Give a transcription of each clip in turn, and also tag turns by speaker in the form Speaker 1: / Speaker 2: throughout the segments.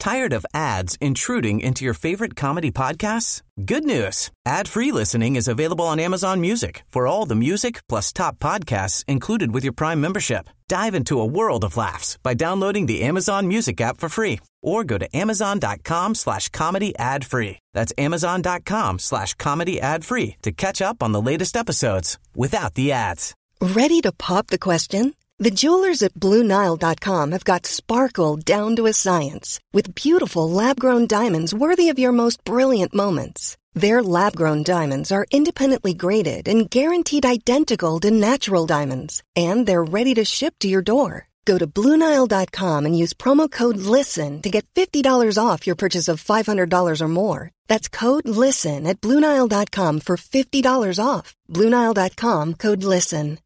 Speaker 1: Tired of ads intruding into your favorite comedy podcasts? Good news. Ad-free listening is available on Amazon Music for all the music plus top podcasts included with your Prime membership. Dive into a world of laughs by downloading the Amazon Music app for free or go to amazon.com/comedy ad-free. That's amazon.com/comedy ad-free to catch up on the latest episodes without the ads.
Speaker 2: Ready to pop the question? The jewelers at BlueNile.com have got sparkle down to a science with beautiful lab-grown diamonds worthy of your most brilliant moments. Their lab-grown diamonds are independently graded and guaranteed identical to natural diamonds, and they're ready to ship to your door. Go to BlueNile.com and use promo code LISTEN to get $50 off your purchase of $500 or more. That's code LISTEN at BlueNile.com for $50 off. BlueNile.com, code LISTEN.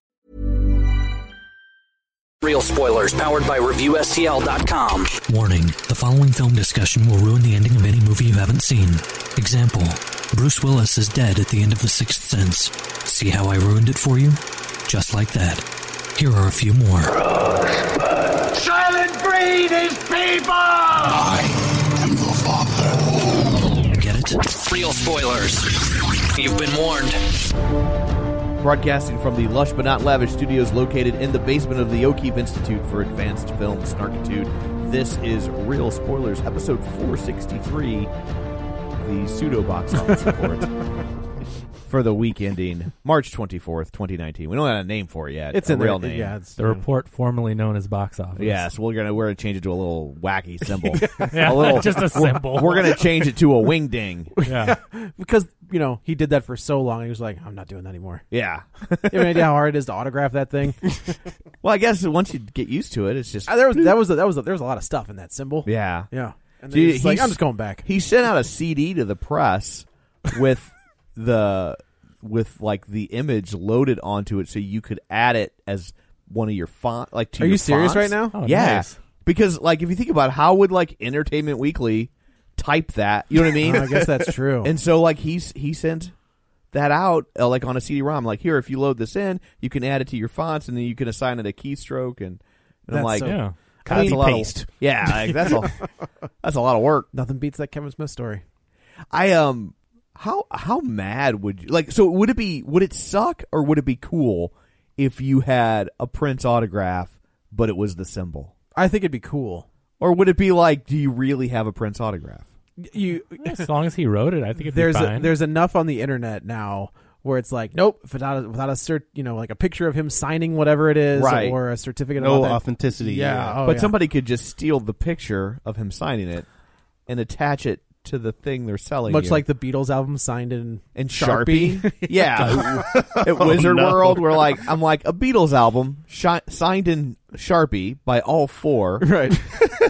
Speaker 3: Real spoilers powered by ReviewSTL.com.
Speaker 4: Warning, the following film discussion will ruin the ending of any movie you haven't seen. Example, Bruce Willis is dead at the end of The Sixth Sense. See how I ruined it for you? Just like that. Here are a few more.
Speaker 5: Rosebud. Silent breed is people! I am your father.
Speaker 4: Get it?
Speaker 3: Real spoilers. You've been warned.
Speaker 6: Broadcasting from the lush but not lavish studios located in the basement of the O'Keefe Institute for Advanced Film Snarkitude, this is Real Spoilers, episode 463, the pseudo box office report for the week ending March 24th, 2019. We don't have a name for it yet.
Speaker 7: It's
Speaker 6: a
Speaker 7: in
Speaker 6: real
Speaker 7: there.
Speaker 6: name.
Speaker 7: Yeah, it's
Speaker 8: The report formerly known as box office.
Speaker 6: Yes, we're gonna change it to a little wacky symbol.
Speaker 8: Yeah, just a symbol.
Speaker 6: We're gonna change it to a wing ding.
Speaker 8: Yeah.
Speaker 7: because he did that for so long. He was like, I'm not doing that anymore.
Speaker 6: Yeah.
Speaker 7: You have any idea how hard it is to autograph that thing?
Speaker 6: Well, I guess once you get used to it, it's just
Speaker 7: there was a lot of stuff in that symbol.
Speaker 6: yeah.
Speaker 7: Yeah. And then he's like, I'm just going back.
Speaker 6: He sent out a CD to the press with the image loaded onto it, so you could add it as one of your font. Like, to
Speaker 7: Are
Speaker 6: your
Speaker 7: you serious
Speaker 6: fonts.
Speaker 7: right now?
Speaker 8: Oh,
Speaker 6: yeah,
Speaker 8: nice.
Speaker 6: because if you think about it, how would Entertainment Weekly type that? You know what I mean?
Speaker 7: I guess that's true.
Speaker 6: And so he sent that out on a CD-ROM. Like, here, if you load this in, you can add it to your fonts, and then you can assign it a keystroke. And I'm like,
Speaker 8: Yeah.
Speaker 6: that's a lot
Speaker 7: paste.
Speaker 6: that's a lot of work.
Speaker 7: Nothing beats that Kevin Smith story.
Speaker 6: How mad would you so would it suck or would it be cool if you had a Prince autograph but it was the symbol?
Speaker 7: I think it'd be cool.
Speaker 6: Or would it be like, do you really have a Prince autograph?
Speaker 8: As long as he wrote it, I think it'd be fine.
Speaker 7: There's enough on the internet now where it's like, nope, without a cert, like a picture of him signing whatever it is,
Speaker 6: Right.
Speaker 7: or a certificate
Speaker 9: No
Speaker 7: of that.
Speaker 9: authenticity.
Speaker 7: Yeah. Oh,
Speaker 6: but
Speaker 7: yeah.
Speaker 6: somebody could just steal the picture of him signing it and attach it to the thing they're selling,
Speaker 7: much
Speaker 6: you.
Speaker 7: like the Beatles album signed in
Speaker 6: Sharpie. Yeah. At Wizard World, we're I'm like, a Beatles album signed in Sharpie by all four.
Speaker 7: Right.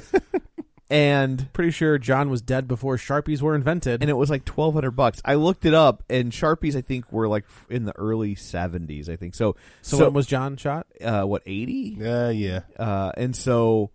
Speaker 6: And
Speaker 7: Pretty sure John was dead before Sharpies were invented.
Speaker 6: and it was like $1,200. I looked it up, and Sharpies I think were in the early 70s. I think so.
Speaker 7: So when was John shot?
Speaker 6: 80?
Speaker 9: Yeah.
Speaker 6: And so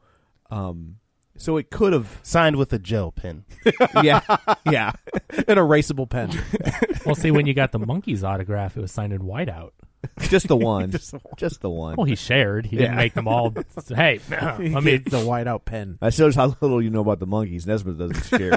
Speaker 6: it could have
Speaker 9: Signed with a gel pen.
Speaker 6: yeah.
Speaker 7: An erasable pen.
Speaker 8: Well, see, when you got the Monkees autograph, it was signed in whiteout.
Speaker 6: Just the one. Just the one.
Speaker 8: Well, he shared. He didn't make them all. Hey, let me.
Speaker 7: The whiteout pen.
Speaker 6: That shows how little you know about the Monkees. Nesbitt doesn't share.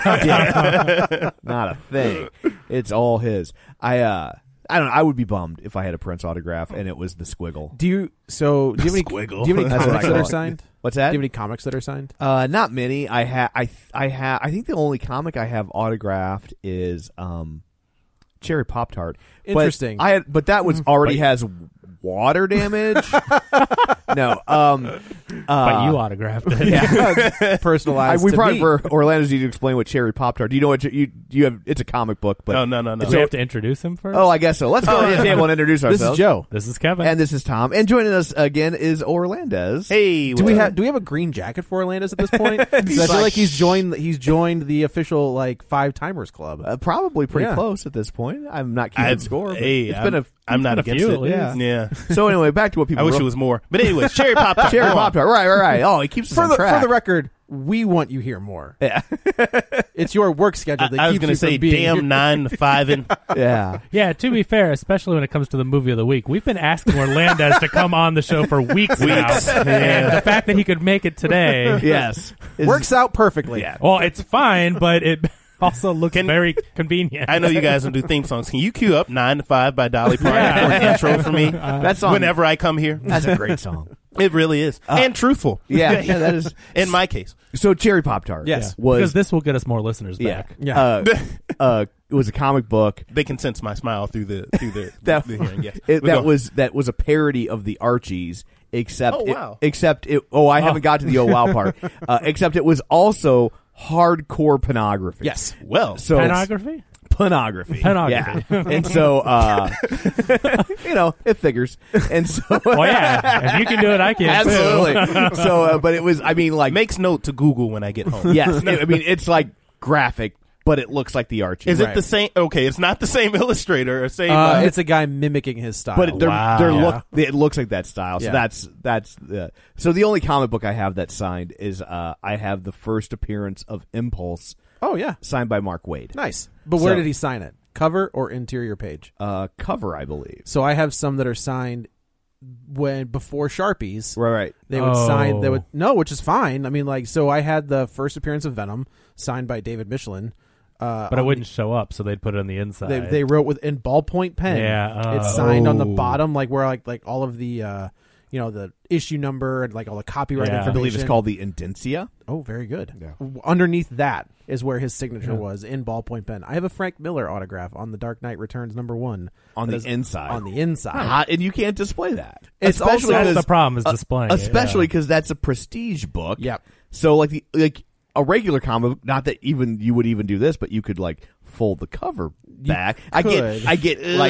Speaker 6: Not a thing. It's all his. I don't know. I would be bummed if I had a Prince autograph and it was the Squiggle.
Speaker 7: Do you have any
Speaker 6: That's what I
Speaker 7: comics that
Speaker 6: call
Speaker 7: are
Speaker 6: it.
Speaker 7: signed?
Speaker 6: What's
Speaker 7: Do
Speaker 6: that?
Speaker 7: you have any comics that are signed?
Speaker 6: Not many. I think the only comic I have autographed is Cherry Pop-Tart.
Speaker 7: Interesting.
Speaker 6: But that was already has water damage. No.
Speaker 8: But you autographed it.
Speaker 7: Yeah. Personalized.
Speaker 6: we
Speaker 7: to
Speaker 6: probably
Speaker 7: me.
Speaker 6: for Orlando's need to explain what Cherry Pop-Tart. Do you know what you have? It's a comic book, but
Speaker 9: No.
Speaker 8: Do we have to introduce him first?
Speaker 6: oh, I guess so. Let's go to the table and introduce
Speaker 7: This
Speaker 6: ourselves.
Speaker 7: is Joe.
Speaker 8: This is Kevin.
Speaker 6: And this is Tom. And joining us again is Orlandez.
Speaker 9: Hey,
Speaker 7: Do we have a green jacket for Orlandis at this point? 'Cause I feel like he's joined the official 5 Timers Club.
Speaker 6: Probably pretty
Speaker 7: Yeah.
Speaker 6: close at this point. I'm not keeping score. But
Speaker 9: Hey,
Speaker 6: it's been a
Speaker 9: I'm not
Speaker 8: been a
Speaker 9: against
Speaker 8: few
Speaker 9: it.
Speaker 8: at least.
Speaker 9: Yeah.
Speaker 6: So anyway, back to what people.
Speaker 9: I wish it was more. But anyway, Anyways, Cherry Pop-Tart.
Speaker 6: Cherry Pop-Tart. Right. Oh, he keeps us on track.
Speaker 7: For the record, we want you here more.
Speaker 6: Yeah.
Speaker 7: It's your work schedule that
Speaker 9: I was
Speaker 7: keeps
Speaker 9: going
Speaker 7: you
Speaker 9: to say,
Speaker 7: from being
Speaker 9: damn
Speaker 7: here.
Speaker 9: 9 to 5 and
Speaker 6: Yeah.
Speaker 8: Yeah, to be fair, especially when it comes to the movie of the week, we've been asking Orlandez to come on the show for weeks now. And the fact that he could make it today,
Speaker 6: Yes.
Speaker 7: Works out perfectly.
Speaker 6: Yeah.
Speaker 8: well, it's fine, but it also looks very convenient.
Speaker 9: I know you guys don't do theme songs. Can you cue up 9 to 5 by Dolly Parton for an intro for me?
Speaker 6: That song.
Speaker 9: Whenever I come here.
Speaker 6: That's a great song.
Speaker 9: It really is. And truthful.
Speaker 6: Yeah, that is.
Speaker 9: In my case.
Speaker 6: So Cherry Pop-Tart.
Speaker 7: Yes.
Speaker 6: Was
Speaker 8: because this will get us more listeners back.
Speaker 6: it was a comic book
Speaker 9: They can sense my smile through the
Speaker 6: that
Speaker 9: the hearing. Yes.
Speaker 6: that was a parody of the Archies, except
Speaker 9: Oh, wow.
Speaker 6: I haven't got to the oh wow part. Except it was also hardcore pornography.
Speaker 7: Yes.
Speaker 9: Well,
Speaker 6: So
Speaker 8: Pornography?
Speaker 6: pornography.
Speaker 8: Pornography.
Speaker 6: Yeah. And so it figures. And so
Speaker 8: Well, yeah. If you can do it, I can. Too.
Speaker 6: absolutely. So but it was
Speaker 9: makes note to Google when I get home.
Speaker 6: yes. It's like graphic, but it looks like the Archies.
Speaker 9: Is it the same? Okay, it's not the same illustrator or same.
Speaker 7: It's a guy mimicking his style.
Speaker 6: But
Speaker 9: Wow.
Speaker 6: it looks like that style. So
Speaker 7: Yeah.
Speaker 6: that's so the only comic book I have that's signed is I have the first appearance of Impulse
Speaker 7: oh, yeah.
Speaker 6: signed by Mark Wade.
Speaker 7: Nice. But where
Speaker 6: So-
Speaker 7: did he sign it? Cover or interior page?
Speaker 6: Cover, I believe.
Speaker 7: So I have some that are signed before Sharpies.
Speaker 6: Right.
Speaker 7: They would sign. They would
Speaker 8: Oh.
Speaker 7: which is fine. I mean, so I had the first appearance of Venom signed by David Michelin.
Speaker 8: But it wouldn't show up, so they'd put it on the inside.
Speaker 7: They wrote in ballpoint pen.
Speaker 8: Yeah,
Speaker 7: it's signed on the
Speaker 9: Oh.
Speaker 7: bottom, like where like all of the the issue number and like all the copyright
Speaker 8: Yeah. I
Speaker 6: I
Speaker 7: information.
Speaker 6: believe it's called the Indencia.
Speaker 7: Oh, very good.
Speaker 6: Yeah.
Speaker 7: Underneath that is where his signature was in ballpoint pen. I have a Frank Miller autograph on The Dark Knight Returns #1
Speaker 6: On
Speaker 7: that
Speaker 6: the
Speaker 7: is
Speaker 6: inside.
Speaker 7: On the inside.
Speaker 6: And you can't display that.
Speaker 7: It's
Speaker 6: Especially
Speaker 7: also-
Speaker 8: That's
Speaker 6: 'cause-
Speaker 8: the problem is displaying it,
Speaker 6: especially
Speaker 8: yeah.
Speaker 6: because that's a prestige book.
Speaker 7: Yep.
Speaker 6: So like a regular comic, not that even you would even do this, but you could like fold the cover back. I get like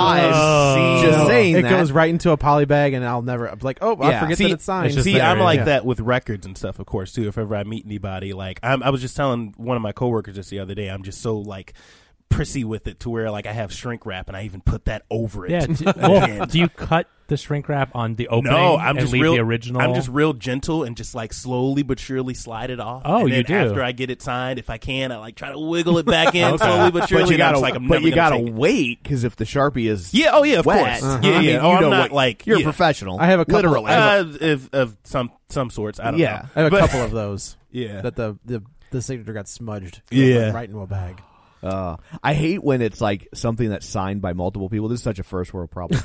Speaker 6: eyes just saying
Speaker 7: it
Speaker 6: that.
Speaker 7: goes right into a poly bag, and I'll never. I'm like, I forget that it's signed.
Speaker 8: it's just
Speaker 9: See,
Speaker 8: there,
Speaker 9: I'm like
Speaker 8: yeah.
Speaker 9: that with records and stuff, of course, too. If ever I meet anybody, like I was just telling one of my coworkers just the other day, I'm just so like prissy with it to where like I have shrink wrap and I even put that over it.
Speaker 8: Yeah. Do you cut the shrink wrap on the opening?
Speaker 9: No, I'm
Speaker 8: and
Speaker 9: just
Speaker 8: leave
Speaker 9: real.
Speaker 8: the original.
Speaker 9: I'm just real gentle and just like slowly but surely slide it off.
Speaker 8: Oh,
Speaker 9: and then
Speaker 8: you do?
Speaker 9: After I get it signed, if I can, I like try to wiggle it back in slowly but surely.
Speaker 6: But you
Speaker 9: and I'm
Speaker 6: gotta,
Speaker 9: just like, I'm
Speaker 6: but
Speaker 9: never
Speaker 6: you
Speaker 9: gonna
Speaker 6: gotta
Speaker 9: take it.
Speaker 6: wait because if the Sharpie is
Speaker 9: Of
Speaker 6: wet,
Speaker 9: course.
Speaker 6: I
Speaker 9: Yeah.
Speaker 6: mean,
Speaker 9: Oh,
Speaker 6: you
Speaker 9: I'm
Speaker 6: know
Speaker 9: not
Speaker 6: what-
Speaker 9: like
Speaker 6: you're a
Speaker 9: yeah.
Speaker 6: professional.
Speaker 7: I have a couple-
Speaker 6: literally.
Speaker 7: I
Speaker 9: of some sorts. I don't
Speaker 6: Yeah.
Speaker 9: know.
Speaker 7: I have a
Speaker 9: But-
Speaker 7: couple of those.
Speaker 9: Yeah.
Speaker 7: That the signature got smudged.
Speaker 9: Yeah.
Speaker 7: Right into a bag.
Speaker 6: I hate when it's like something that's signed by multiple people. This is such a first world problem.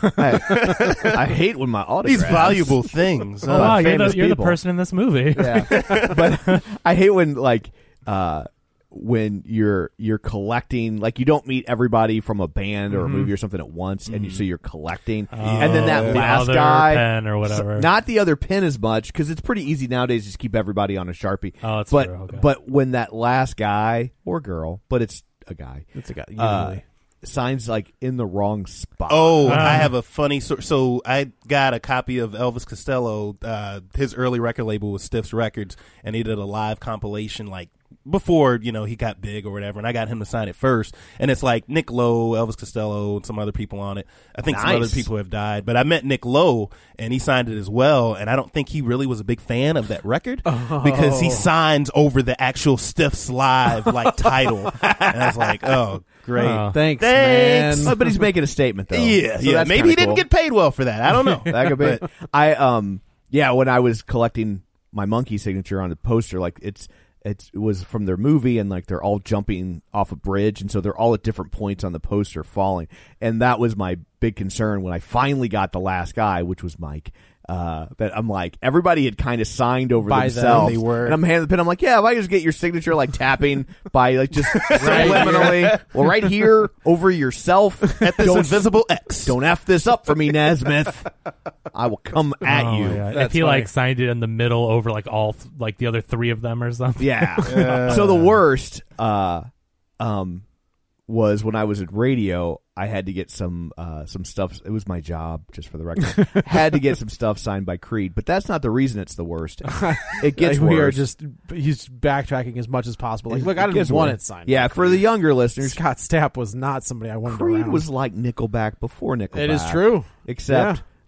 Speaker 6: I hate when my autographs.
Speaker 9: These valuable things.
Speaker 8: Oh, wow, you're
Speaker 6: famous
Speaker 8: the
Speaker 6: people.
Speaker 8: person in this movie.
Speaker 6: Yeah. But I hate when when you're collecting, like you don't meet everybody from a band or a movie or something at once, and so you're collecting, and then that
Speaker 8: the
Speaker 6: last
Speaker 8: other
Speaker 6: guy,
Speaker 8: pen or whatever.
Speaker 6: not the other pen as much because it's pretty easy nowadays to just keep everybody on a Sharpie.
Speaker 8: Oh, that's
Speaker 6: but
Speaker 8: true, okay.
Speaker 6: but when that last guy or girl, but it's a guy,
Speaker 7: It's a guy. Usually.
Speaker 6: signs like in the wrong spot.
Speaker 9: Oh, I have a funny story. So I got a copy of Elvis Costello. His early record label was Stiff's Records, and he did a live compilation like before, he got big or whatever, and I got him to sign it first. And it's like Nick Lowe, Elvis Costello, and some other people on it. I think some other people have died, but I met Nick Lowe, and he signed it as well, and I don't think he really was a big fan of that record because he signs over the actual Stiff's Live like title. And I was like, oh, great.
Speaker 7: Thanks,
Speaker 9: Thanks.
Speaker 7: man.
Speaker 6: But he's making a statement though.
Speaker 9: Yeah,
Speaker 6: So
Speaker 9: yeah.
Speaker 6: that's
Speaker 9: Maybe he
Speaker 6: kinda
Speaker 9: didn't
Speaker 6: cool.
Speaker 9: get paid well for that. I don't know.
Speaker 6: That could be. When I was collecting my monkey signature on the poster, like it was from their movie, and like they're all jumping off a bridge, and so they're all at different points on the poster falling, and that was my big concern when I finally got the last guy, which was Mike. That I'm like, everybody had kind of signed over
Speaker 7: By them,
Speaker 6: themselves,
Speaker 7: they were.
Speaker 6: and I'm handing the pen. I'm like, yeah, if I just get your signature like tapping by like just subliminally, well, right here over yourself
Speaker 9: At this invisible X.
Speaker 6: Don't F this up for me, Nesmith. I will come at
Speaker 8: Oh,
Speaker 6: you.
Speaker 8: yeah. If
Speaker 7: That's
Speaker 8: he
Speaker 7: funny.
Speaker 8: signed it in the middle over like all like the other three of them or something.
Speaker 6: Yeah. So the worst was when I was at radio, I had to get some stuff. It was my job, just for the record. Had to get some stuff signed by Creed, but that's not the reason it's the worst. It gets
Speaker 7: We are
Speaker 6: worse.
Speaker 7: he's backtracking as much as possible. Like, look, I
Speaker 6: It gets
Speaker 7: didn't want
Speaker 6: worse.
Speaker 7: it signed.
Speaker 6: Yeah, for the younger listeners,
Speaker 7: Scott Stapp was not somebody I wanted
Speaker 6: Creed
Speaker 7: around.
Speaker 6: was like Nickelback before Nickelback.
Speaker 7: It is true.
Speaker 6: Except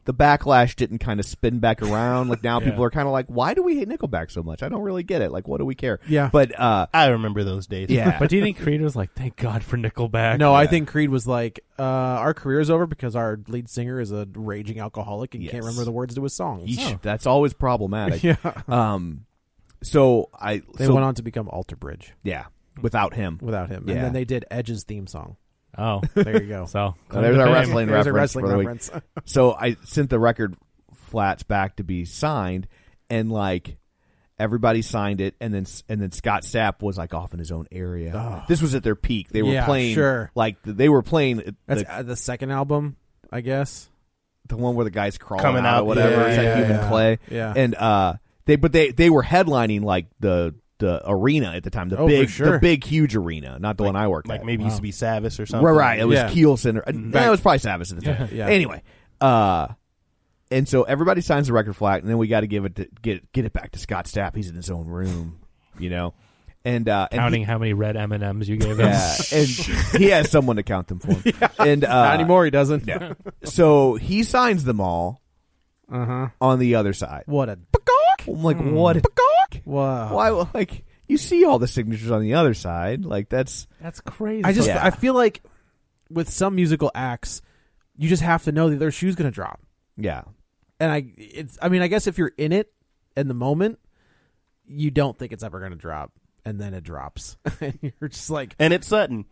Speaker 6: the backlash didn't kind of spin back around. Like now people are kind of like, why do we hate Nickelback so much? I don't really get it. Like, what do we care?
Speaker 7: Yeah.
Speaker 6: But
Speaker 9: I remember those days.
Speaker 6: Yeah.
Speaker 8: But do you think Creed was like, thank God for Nickelback?
Speaker 7: No, I think Creed was like, our career's over because our lead singer is a raging alcoholic and can't remember the words to his songs.
Speaker 6: That's always problematic.
Speaker 7: Yeah.
Speaker 6: So
Speaker 7: they went on to become Alter Bridge.
Speaker 6: Yeah. Without him.
Speaker 7: And then they did Edge's theme song.
Speaker 8: Oh,
Speaker 7: there you go.
Speaker 8: So
Speaker 6: there's our wrestling
Speaker 7: There's
Speaker 6: reference
Speaker 7: a wrestling
Speaker 6: for the
Speaker 7: reference.
Speaker 6: week. So I sent the record flats back to be signed, and like everybody signed it, and then Scott Stapp was like off in his own area.
Speaker 7: Oh.
Speaker 6: This was at their peak. They were playing
Speaker 7: That's the second album, I guess.
Speaker 6: The one where the guys crawling
Speaker 9: Coming
Speaker 6: out
Speaker 9: out,
Speaker 6: or whatever. It's like Human Clay.
Speaker 7: Yeah.
Speaker 6: And they were headlining like the arena at the time, the big huge arena, not the one I worked at.
Speaker 9: Like maybe used to be Savis or something.
Speaker 6: Right. It was Kiel Center. It was probably Savis at the time.
Speaker 7: Yeah.
Speaker 6: Anyway, and so everybody signs the record flat, and then we got to get it back to Scott Stapp. He's in his own room, and
Speaker 8: counting how many red M&Ms you gave him.
Speaker 6: Yeah, and he has someone to count them for him. And
Speaker 7: not anymore. He doesn't.
Speaker 6: No. So he signs them all on the other side.
Speaker 7: What a
Speaker 6: I'm like, what?
Speaker 7: Wow.
Speaker 6: Why? Like, you see all the signatures on the other side. Like, that's
Speaker 8: crazy.
Speaker 7: I feel like with some musical acts, you just have to know that their shoe's going to drop.
Speaker 6: Yeah.
Speaker 7: And I guess if you're in it in the moment, you don't think it's ever going to drop, and then it drops, and you're just like,
Speaker 9: and it's Sutton.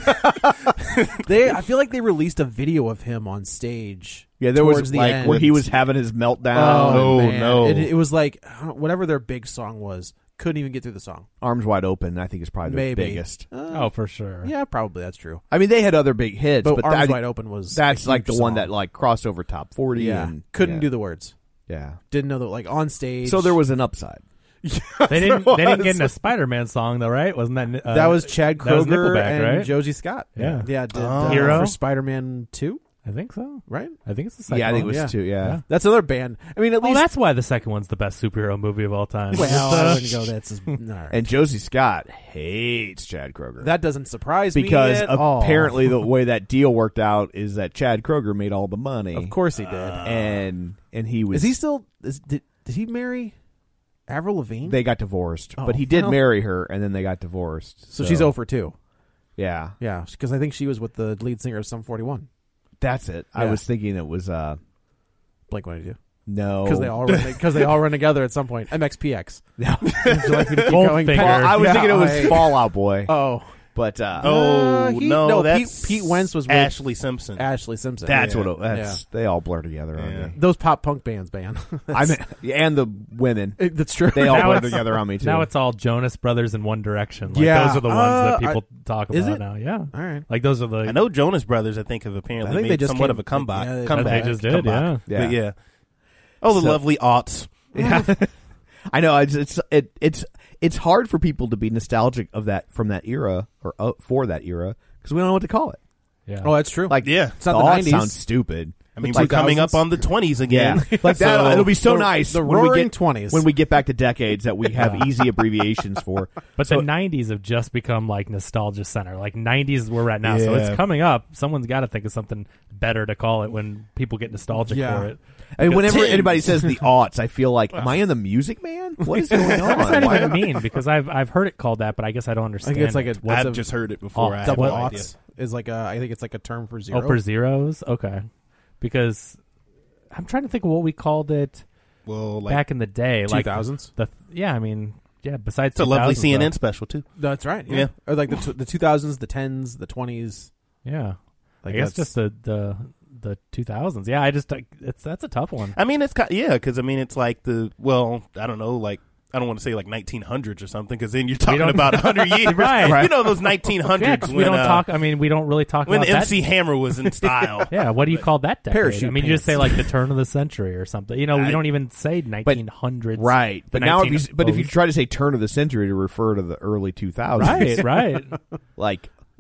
Speaker 7: I feel like they released a video of him on stage.
Speaker 6: Yeah, there was
Speaker 7: the
Speaker 6: like
Speaker 7: end.
Speaker 6: where he was having his meltdown.
Speaker 9: Oh,
Speaker 7: man.
Speaker 9: no.
Speaker 7: It was like whatever their big song was, couldn't even get through the song.
Speaker 6: Arms Wide Open, I think, is probably the
Speaker 7: Maybe.
Speaker 6: biggest.
Speaker 8: Oh, for sure.
Speaker 7: Yeah, probably that's true.
Speaker 6: I mean, they had other big hits, but
Speaker 7: Arms Wide Open was
Speaker 6: that's
Speaker 7: a
Speaker 6: like the
Speaker 7: huge
Speaker 6: one
Speaker 7: song.
Speaker 6: that like crossed over top 40.
Speaker 7: Yeah,
Speaker 6: and,
Speaker 7: couldn't do the words.
Speaker 6: Yeah,
Speaker 7: didn't know that like on stage.
Speaker 6: So there was an upside.
Speaker 8: They didn't get in a Spider-Man song though, right? Wasn't that
Speaker 7: that was Chad
Speaker 8: that was
Speaker 7: Kroeger
Speaker 8: Nickelback,
Speaker 7: and
Speaker 8: right?
Speaker 7: Josie Scott?
Speaker 8: Yeah.
Speaker 7: Did
Speaker 8: Hero
Speaker 7: for Spider-Man 2,
Speaker 8: I think so.
Speaker 7: right?
Speaker 8: I think it's the second.
Speaker 6: Yeah, I think it
Speaker 8: one.
Speaker 6: was 2. Yeah.
Speaker 7: That's another band. I mean, at
Speaker 8: Well,
Speaker 7: least
Speaker 8: that's why the second one's the best superhero movie of all time.
Speaker 7: well, I wouldn't go. That's all right.
Speaker 6: And Josie Scott hates Chad Kroeger.
Speaker 7: That doesn't surprise
Speaker 6: because
Speaker 7: me at all.
Speaker 6: apparently the way that deal worked out is that Chad Kroeger made all the money.
Speaker 7: Of course he did.
Speaker 6: And he was.
Speaker 7: Is he still? Did he marry Avril Lavigne?
Speaker 6: They got divorced,
Speaker 7: Oh,
Speaker 6: but he did
Speaker 7: well.
Speaker 6: marry her, and then they got divorced.
Speaker 7: So she's 0 for 2.
Speaker 6: Yeah,
Speaker 7: Yeah, because I think she was with the lead singer of Sum 41.
Speaker 6: that's it. I
Speaker 7: Yeah.
Speaker 6: was thinking it was
Speaker 7: Blink-182.
Speaker 6: no,
Speaker 7: Because they all run together at some point. MXPX.
Speaker 6: No.
Speaker 7: Would you like me to keep
Speaker 8: Goldfinger.
Speaker 7: going?
Speaker 8: Well,
Speaker 6: I was thinking it was
Speaker 7: Hey.
Speaker 6: Fall Out Boy,
Speaker 7: Oh,
Speaker 6: but
Speaker 9: That's
Speaker 7: Pete Wentz was with
Speaker 9: Ashley Simpson.
Speaker 7: Ashley Simpson.
Speaker 6: that's
Speaker 7: Yeah.
Speaker 6: what that's. They all blur together, aren't
Speaker 9: Yeah.
Speaker 7: Those pop punk bands, man.
Speaker 6: I mean, and the women,
Speaker 7: That's true.
Speaker 6: they all
Speaker 8: Now
Speaker 6: blur
Speaker 8: it's-
Speaker 6: together on me too.
Speaker 8: Now it's all Jonas Brothers and One Direction. Like,
Speaker 7: Yeah.
Speaker 8: those are the ones that people talk
Speaker 7: is
Speaker 8: about
Speaker 7: it?
Speaker 8: now. Yeah,
Speaker 7: All right.
Speaker 8: like those are the.
Speaker 9: I know Jonas Brothers, I think, have apparently
Speaker 7: I think they
Speaker 9: made
Speaker 7: just
Speaker 9: somewhat
Speaker 7: came-
Speaker 9: of a comeback.
Speaker 7: yeah, they-
Speaker 9: comeback.
Speaker 8: they just did,
Speaker 9: comeback.
Speaker 6: yeah.
Speaker 9: But yeah. Oh, the
Speaker 6: So-
Speaker 9: lovely aughts.
Speaker 6: Yeah. I know it's hard for people to be nostalgic of that from that era or for that era because we don't know what to call it.
Speaker 8: Yeah.
Speaker 7: Oh, that's true.
Speaker 6: Like,
Speaker 9: Yeah.
Speaker 7: It's not
Speaker 6: the
Speaker 7: the
Speaker 6: aughts
Speaker 7: 90s.
Speaker 6: sounds stupid.
Speaker 9: I mean,
Speaker 7: Like
Speaker 9: we're coming
Speaker 7: 2000s?
Speaker 9: up on the 20s again.
Speaker 6: Like that,
Speaker 9: So-
Speaker 6: it'll be so nice
Speaker 7: the
Speaker 6: when we
Speaker 7: roaring
Speaker 6: get
Speaker 7: 20s.
Speaker 6: when we get back to decades that we have easy abbreviations for.
Speaker 8: But
Speaker 6: So-
Speaker 8: the 90s have just become like nostalgia center. Like 90s is where we're at now. So
Speaker 9: Yeah.
Speaker 8: it's coming up. Someone's got to think of something better to call it when people get nostalgic
Speaker 7: Yeah.
Speaker 8: for it.
Speaker 6: I mean, whenever
Speaker 9: Tins.
Speaker 6: anybody says the aughts, I feel like, am I in the Music Man? What is going on?
Speaker 8: What's that
Speaker 6: Why-
Speaker 8: even mean? Because I've heard it called that, but I guess I don't
Speaker 7: I
Speaker 8: understand.
Speaker 7: think it's like
Speaker 8: it.
Speaker 7: a
Speaker 9: I've just heard it before. I have
Speaker 7: double
Speaker 9: no idea.
Speaker 7: aughts is like I think it's like a term for zero.
Speaker 8: Oh, for zeros? Okay. Because I'm trying to think of what we called it
Speaker 9: Well, like,
Speaker 8: back in the day. Like
Speaker 7: 2000s.
Speaker 8: Besides
Speaker 9: it's a lovely
Speaker 8: 2000s,
Speaker 9: CNN
Speaker 8: though.
Speaker 9: special, too.
Speaker 7: That's right. Yeah.
Speaker 9: Yeah.
Speaker 7: Or like the 2000s, the 10s, the 20s.
Speaker 8: Yeah.
Speaker 7: Like
Speaker 8: I guess
Speaker 7: that's-
Speaker 8: just the 2000s. Yeah, that's a tough one.
Speaker 9: I mean, it's because I mean, it's like I don't know, like I don't want to say like 1900s or something, because then you're talking
Speaker 8: don't-
Speaker 9: about 100 years,
Speaker 8: Right.
Speaker 9: You know, those 1900s
Speaker 8: Yeah, 'cause
Speaker 9: when
Speaker 8: we don't talk. I mean, we don't really talk
Speaker 9: when
Speaker 8: about
Speaker 9: MC
Speaker 8: that.
Speaker 9: Hammer was in style.
Speaker 8: Yeah, what do you call that decade?
Speaker 7: Parachute
Speaker 8: I mean, you just say
Speaker 7: pants.
Speaker 8: like the turn of the century or something. You know, we don't even say 1900s.
Speaker 6: Right, but
Speaker 8: the
Speaker 6: now if you
Speaker 8: 19
Speaker 6: try to say turn of the century to refer to the early 2000s,
Speaker 8: right,
Speaker 6: like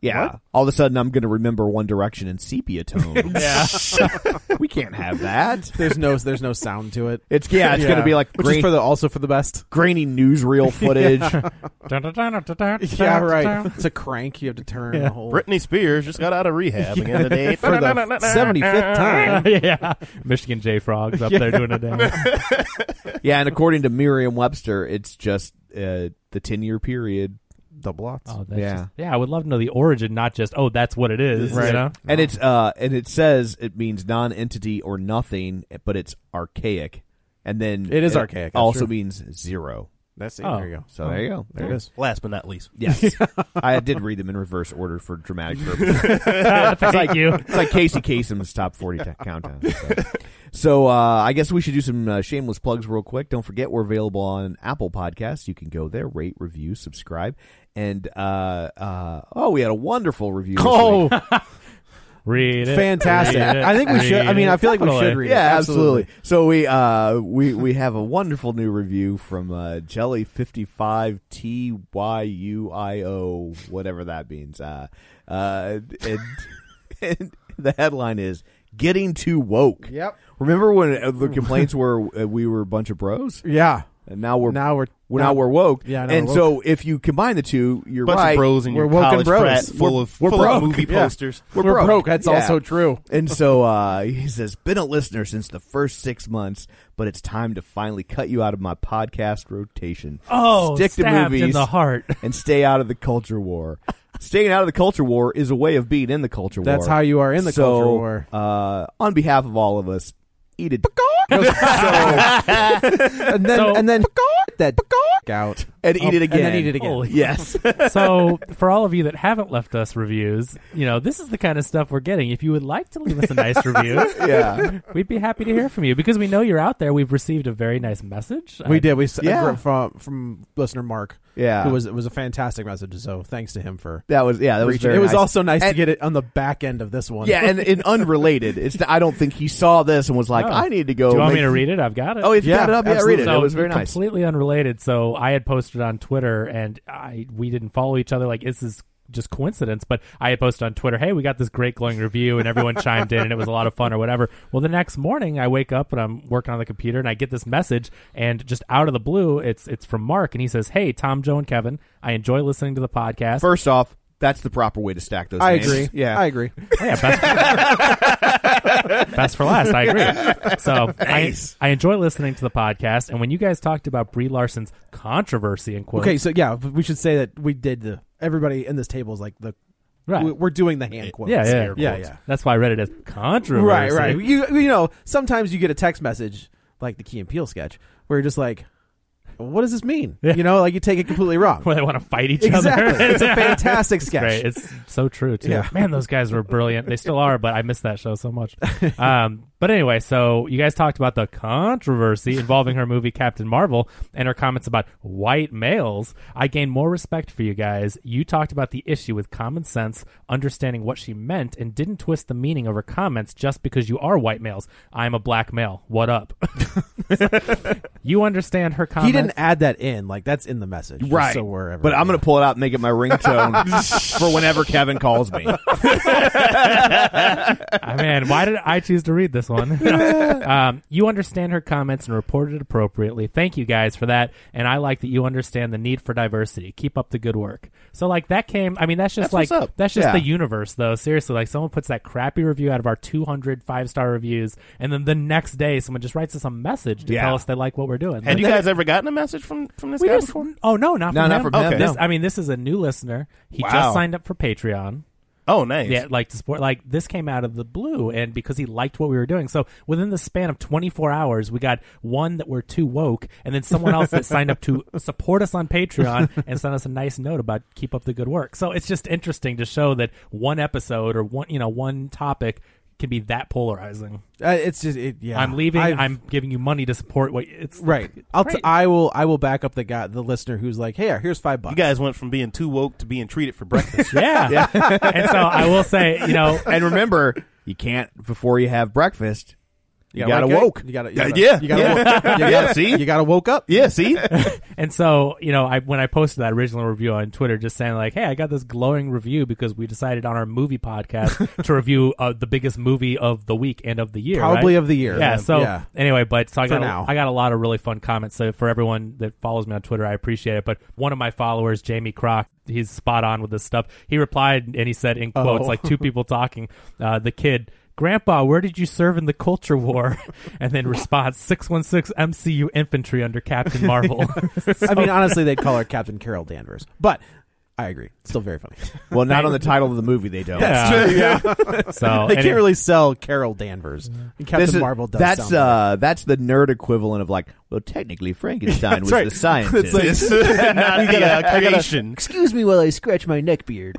Speaker 6: Yeah.
Speaker 7: What?
Speaker 6: All of a sudden, I'm going to remember One Direction in sepia tone.
Speaker 7: Yeah.
Speaker 6: We can't have that.
Speaker 7: There's no sound to it.
Speaker 6: It's going to be like
Speaker 7: which is also for the best.
Speaker 6: grainy newsreel footage.
Speaker 7: Yeah, right. It's a crank you have to turn the whole
Speaker 9: Britney Spears just got out of rehab again today.
Speaker 7: for the 75th time.
Speaker 8: Yeah, Michigan J Frogs up there doing a dance.
Speaker 6: Yeah, and according to Merriam-Webster, it's just the 10-year period.
Speaker 7: Double lots.
Speaker 8: Oh, that's
Speaker 6: Yeah.
Speaker 8: I would love to know the origin, not just that's what it is.
Speaker 7: Right.
Speaker 8: You know?
Speaker 6: And it's and it says it means non-entity or nothing, but it's archaic. And then
Speaker 7: It is archaic, that's
Speaker 6: Also
Speaker 7: true.
Speaker 6: means zero.
Speaker 7: That's it.
Speaker 8: Oh.
Speaker 7: There you go.
Speaker 6: So there you go.
Speaker 7: There it is.
Speaker 9: Last but not least.
Speaker 6: Yes, I did read them in reverse order for dramatic purposes.
Speaker 8: Thank you.
Speaker 6: It's like Casey Kasem's top 40 countdown. So I guess we should do some shameless plugs real quick. Don't forget we're available on Apple Podcasts. You can go there, rate, review, subscribe, and we had a wonderful review. This week.
Speaker 8: Read it.
Speaker 7: Fantastic.
Speaker 8: Read it,
Speaker 7: I think we should.
Speaker 8: read
Speaker 7: I mean,
Speaker 8: it.
Speaker 7: I feel like we
Speaker 8: Definitely.
Speaker 7: should read it.
Speaker 6: Yeah, absolutely. So we have a wonderful new review from Jelly55TYUIO, whatever that means. And the headline is "Getting Too Woke."
Speaker 7: Yep.
Speaker 6: Remember when the complaints were we were a bunch of bros,
Speaker 7: Yeah.
Speaker 6: and now we're woke.
Speaker 7: Yeah, now
Speaker 6: and
Speaker 7: we're
Speaker 6: so if you combine the two, you're
Speaker 9: Bunch
Speaker 6: right.
Speaker 9: of bros in your
Speaker 7: We're woke
Speaker 9: college
Speaker 7: and bros.
Speaker 9: frat full of movie
Speaker 7: Yeah.
Speaker 9: posters.
Speaker 7: We're broke. That's
Speaker 6: Yeah.
Speaker 7: also true.
Speaker 6: And so he says, been a listener since the first 6 months, but it's time to finally cut you out of my podcast rotation.
Speaker 8: Oh,
Speaker 6: stick to
Speaker 8: stabbed
Speaker 6: movies
Speaker 8: in the heart.
Speaker 6: and stay out of the culture war. Staying out of the culture war is a way of being in the culture war.
Speaker 7: That's how you are in the culture war.
Speaker 6: On behalf of all of us, eat it.
Speaker 7: And then that out
Speaker 6: And eat it again.
Speaker 7: And then eat it again.
Speaker 8: Holy
Speaker 6: Yes.
Speaker 8: So, for all of you that haven't left us reviews, this is the kind of stuff we're getting. If you would like to leave us a nice review,
Speaker 6: Yeah.
Speaker 8: we'd be happy to hear from you because we know you're out there. We've received a very nice message.
Speaker 7: We did. We
Speaker 6: Yeah.
Speaker 7: from listener Mark.
Speaker 6: Yeah.
Speaker 7: It was a fantastic message. So thanks to him for
Speaker 6: That was very
Speaker 7: It was
Speaker 6: nice.
Speaker 7: also nice to
Speaker 6: And-
Speaker 7: get it on the back end of this one.
Speaker 6: Yeah, and unrelated. I don't think he saw this and was like,
Speaker 8: Oh.
Speaker 6: I need to go.
Speaker 8: Do you want me
Speaker 6: make-
Speaker 8: to read it? I've got it.
Speaker 6: Oh, if you
Speaker 7: Yeah,
Speaker 6: got it up, read it.
Speaker 8: So,
Speaker 6: It was very nice.
Speaker 8: Completely unrelated. So I had posted on Twitter, and we didn't follow each other. Like, this is just coincidence, but I had posted on Twitter, hey, we got this great glowing review, and everyone chimed in, and it was a lot of fun or whatever. Well, the next morning, I wake up, and I'm working on the computer, and I get this message, and just out of the blue, it's from Mark, and he says, hey, Tom, Joe, and Kevin, I enjoy listening to the podcast.
Speaker 6: First off, that's the proper way to stack those
Speaker 7: I
Speaker 6: names.
Speaker 7: agree.
Speaker 6: Yeah.
Speaker 7: I agree.
Speaker 8: Oh, yeah, best for last. I agree. So I enjoy listening to the podcast, and when you guys talked about Brie Larson's controversy in quotes,
Speaker 7: Okay, so yeah, we should say that we did everybody in this table is like
Speaker 8: right?
Speaker 7: we're doing the hand quotes.
Speaker 8: Yeah.
Speaker 7: yeah.
Speaker 8: That's why I read it as controversy.
Speaker 7: Right. You sometimes you get a text message like the Key and Peele sketch where you're just like, what does this mean?
Speaker 8: Yeah.
Speaker 7: Like you take it completely wrong.
Speaker 8: Where they want to fight each
Speaker 7: Exactly.
Speaker 8: other.
Speaker 7: It's a fantastic sketch.
Speaker 8: Great. It's so true too.
Speaker 7: Yeah.
Speaker 8: Man, those guys were brilliant. They still are, but I miss that show so much. But anyway, so you guys talked about the controversy involving her movie Captain Marvel and her comments about white males. I gained more respect for you guys. You talked about the issue with common sense, understanding what she meant, and didn't twist the meaning of her comments just because you are white males. I'm a black male. What up? You understand her comments.
Speaker 7: He didn't add that in. Like that's in the message. just
Speaker 6: Right.
Speaker 7: So wherever.
Speaker 6: But I'm going to pull it out and make it my ringtone for whenever Kevin calls me.
Speaker 8: Man, why did I choose to read this one? You understand her comments and reported it appropriately. Thank you guys for that. And I like that you understand the need for diversity. Keep up the good work. So like that came, I mean, that's just
Speaker 9: That's what's up.
Speaker 8: that's just
Speaker 6: Yeah.
Speaker 8: the universe though. Seriously, like someone puts that crappy review out of our 200 5-star reviews. And then the next day someone just writes us a message to
Speaker 6: Yeah.
Speaker 8: tell us they like what we're doing.
Speaker 9: Had you guys ever gotten a message from this
Speaker 8: we
Speaker 9: guy
Speaker 8: just,
Speaker 9: before?
Speaker 8: oh no, not
Speaker 6: No,
Speaker 8: from
Speaker 6: not
Speaker 8: him.
Speaker 6: from him,
Speaker 9: Okay.
Speaker 6: no.
Speaker 8: This, I mean, this is a new listener. He
Speaker 9: Wow.
Speaker 8: just signed up for Patreon.
Speaker 9: Oh, nice.
Speaker 8: Yeah, like to support. Like this came out of the blue, and because he liked what we were doing, so within the span of 24 hours, we got one that were too woke, and then someone else that signed up to support us on Patreon and sent us a nice note about keep up the good work. So it's just interesting to show that one episode or one topic can be that polarizing.
Speaker 7: it's just yeah.
Speaker 8: I'm leaving. I'm giving you money to support what it's
Speaker 7: right.
Speaker 8: Great.
Speaker 7: I will back up the listener who's like, hey, here's $5.
Speaker 9: You guys went from being too woke to being treated for breakfast.
Speaker 8: Yeah. And so I will say,
Speaker 6: And remember, you can't, before you have breakfast, You gotta woke.
Speaker 7: You gotta
Speaker 9: See?
Speaker 7: You gotta woke up.
Speaker 9: Yeah, see?
Speaker 8: And so, when I posted that original review on Twitter, just saying like, hey, I got this glowing review because we decided on our movie podcast to review the biggest movie of the week and of the year.
Speaker 7: Probably
Speaker 8: right?
Speaker 7: of the year.
Speaker 8: Yeah. So anyway, I
Speaker 7: For now.
Speaker 8: got a lot of really fun comments. So for everyone that follows me on Twitter, I appreciate it. But one of my followers, Jamie Croc, he's spot on with this stuff. He replied and he said in quotes, like two people talking, the kid, Grandpa, where did you serve in the Culture War? And then response, 616 MCU infantry under Captain Marvel.
Speaker 7: I mean, honestly, they'd call her Captain Carol Danvers. But I agree. Still very funny.
Speaker 6: Well, not on the title of the movie, they don't.
Speaker 8: That's
Speaker 7: true, yeah.
Speaker 8: So
Speaker 7: They can't really sell Carol Danvers. And Captain Marvel does.
Speaker 6: That's the nerd equivalent of like, well, technically Frankenstein was the scientist.
Speaker 9: Not the creation.
Speaker 7: Excuse me while I scratch my neck beard.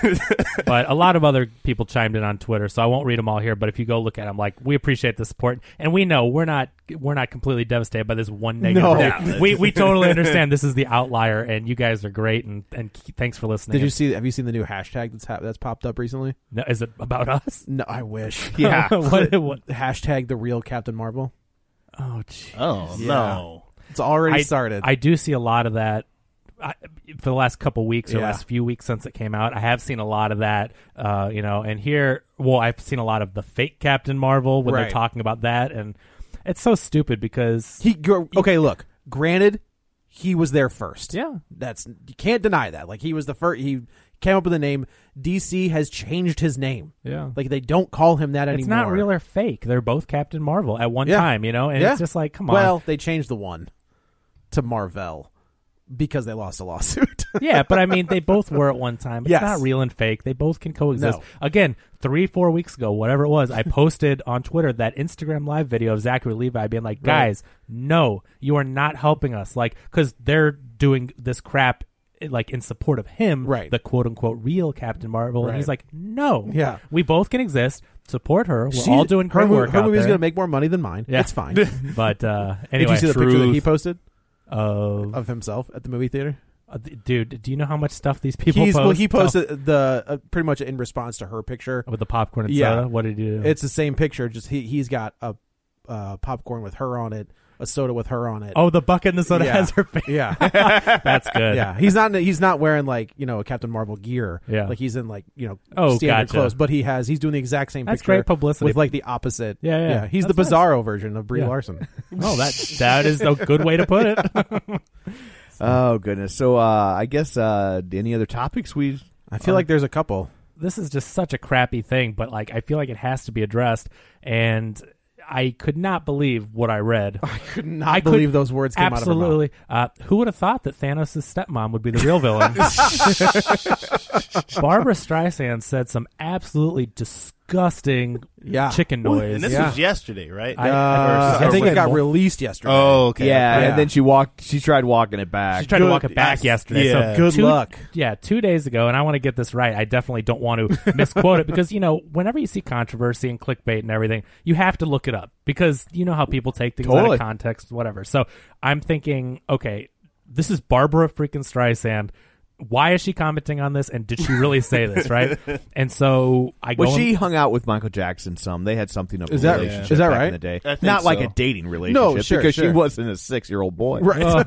Speaker 8: But a lot of other people chimed in on Twitter, so I won't read them all here. But if you go look at them, like, we appreciate the support, and we know we're not completely devastated by this one negative.
Speaker 7: No.
Speaker 8: We totally understand this is the outlier, and you guys are great, and thanks for listening.
Speaker 7: Have you seen the new hashtag that's popped up recently?
Speaker 8: No, is it about us?
Speaker 7: No, I wish.
Speaker 8: Yeah. what?
Speaker 7: Hashtag the real Captain Marvel.
Speaker 8: Oh, geez.
Speaker 9: Oh,
Speaker 7: Yeah.
Speaker 9: no.
Speaker 7: It's already started.
Speaker 8: I do see a lot of that. For the last couple weeks or
Speaker 7: Yeah.
Speaker 8: last few weeks since it came out, I have seen a lot of that, and here, I've seen a lot of the fake Captain Marvel when they're
Speaker 7: Right.
Speaker 8: talking about that, and it's so stupid because
Speaker 7: okay, look, granted, he was there first.
Speaker 8: Yeah.
Speaker 7: You can't deny that. Like, he was the first, he came up with the name. DC has changed his name.
Speaker 8: Yeah.
Speaker 7: Like, they don't call him that anymore.
Speaker 8: It's not real or fake. They're both Captain Marvel at one time, and
Speaker 7: Yeah.
Speaker 8: it's just like, come on.
Speaker 7: Well, they changed the one to Marvel because they lost a lawsuit.
Speaker 8: Yeah, but I mean, they both were at one time. It's
Speaker 7: Yes.
Speaker 8: not real and fake. They both can coexist.
Speaker 7: No.
Speaker 8: Again, 3-4 weeks ago, whatever it was, I posted on Twitter that Instagram live video of Zachary Levi being like, guys, no, you are not helping us. Like, because they're doing this crap like in support of him,
Speaker 7: Right.
Speaker 8: the quote-unquote real Captain Marvel. And
Speaker 7: Right.
Speaker 8: he's like, no.
Speaker 7: Yeah.
Speaker 8: We both can exist. Support her. We're all doing great work
Speaker 7: Her
Speaker 8: out
Speaker 7: movie's
Speaker 8: there.
Speaker 7: going to make more money than mine.
Speaker 8: Yeah.
Speaker 7: It's fine.
Speaker 8: But anyway.
Speaker 7: Did you see the picture that he posted
Speaker 8: Of
Speaker 7: of himself at the movie theater?
Speaker 8: dude, do you know how much stuff these people post?
Speaker 7: Well, he posted the pretty much in response to her picture.
Speaker 8: With the popcorn and
Speaker 7: Yeah.
Speaker 8: soda? What did he do?
Speaker 7: It's the same picture, just he's got a popcorn with her on it, a soda with her on it.
Speaker 8: Oh, the bucket and the soda
Speaker 7: Yeah.
Speaker 8: has her face.
Speaker 7: Yeah.
Speaker 8: That's good.
Speaker 7: Yeah, he's not wearing like a Captain Marvel gear.
Speaker 8: Yeah.
Speaker 7: Like he's in like
Speaker 8: Oh,
Speaker 7: standard
Speaker 8: gotcha.
Speaker 7: clothes, but he's doing the exact same
Speaker 8: That's
Speaker 7: picture
Speaker 8: great publicity.
Speaker 7: with like the opposite.
Speaker 8: Yeah.
Speaker 7: He's the
Speaker 8: That's nice.
Speaker 7: Bizarro version of Brie
Speaker 8: Yeah.
Speaker 7: Larson.
Speaker 8: Oh, that is a good way to put it.
Speaker 6: Oh goodness. So I guess any other topics
Speaker 7: I feel like there's a couple.
Speaker 8: This is just such a crappy thing, but like I feel like it has to be addressed, and I could not believe what I read.
Speaker 7: I could not believe those words came
Speaker 8: absolutely.
Speaker 7: out of her mouth.
Speaker 8: Who would have thought that Thanos' stepmom would be the real villain? Barbara Streisand said some absolutely disgusting chicken noise.
Speaker 9: And this was yesterday, right?
Speaker 7: I think it got released yesterday.
Speaker 9: Oh, okay.
Speaker 6: Yeah,
Speaker 7: Yeah.
Speaker 6: and then she tried walking it back.
Speaker 8: She tried to walk it back yesterday.
Speaker 9: Yeah.
Speaker 8: So
Speaker 7: Good luck.
Speaker 8: Yeah, 2 days ago, and I want to get this right. I definitely don't want to misquote it because, whenever you see controversy and clickbait and everything, you have to look it up because you know how people take things out
Speaker 6: Totally.
Speaker 8: of context, whatever. So I'm thinking, okay, this is Barbara freaking Streisand. Why is she commenting on this, and did she really say this, right? And so I go.
Speaker 6: Well, she hung out with Michael Jackson some. They had something of a
Speaker 7: Is that-
Speaker 6: relationship
Speaker 7: is that
Speaker 6: back
Speaker 7: right?
Speaker 6: in the day.
Speaker 9: I think
Speaker 6: Not like
Speaker 9: so.
Speaker 6: a dating relationship
Speaker 7: No, sure,
Speaker 6: because she
Speaker 7: sure.
Speaker 6: wasn't a 6-year-old boy.
Speaker 7: Right.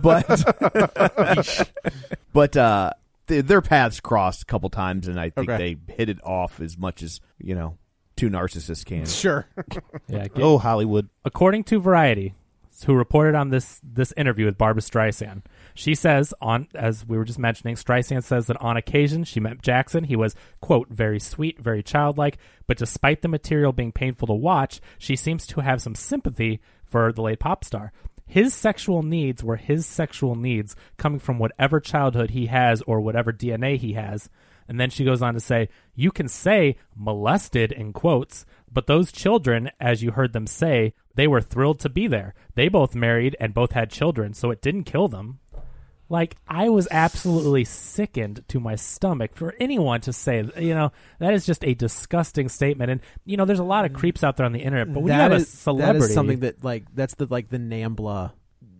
Speaker 6: But their paths crossed a couple times, and I think
Speaker 7: Okay.
Speaker 6: they hit it off as much as, two narcissists can.
Speaker 7: Sure.
Speaker 8: Yeah,
Speaker 9: Oh, Hollywood.
Speaker 8: according to Variety, who reported on this interview with Barbara Streisand, she says, as we were just mentioning, Streisand says that on occasion she met Jackson. He was, quote, very sweet, very childlike, but despite the material being painful to watch, she seems to have some sympathy for the late pop star. His sexual needs were his sexual needs coming from whatever childhood he has or whatever DNA he has. And then she goes on to say, you can say molested in quotes, but those children, as you heard them say, they were thrilled to be there. They both married and both had children, so it didn't kill them. Like, I was absolutely sickened to my stomach for anyone to say, that is just a disgusting statement. And, there's a lot of creeps out there on the internet, but when you have a celebrity.
Speaker 7: That is something that, like, that's the NAMBLA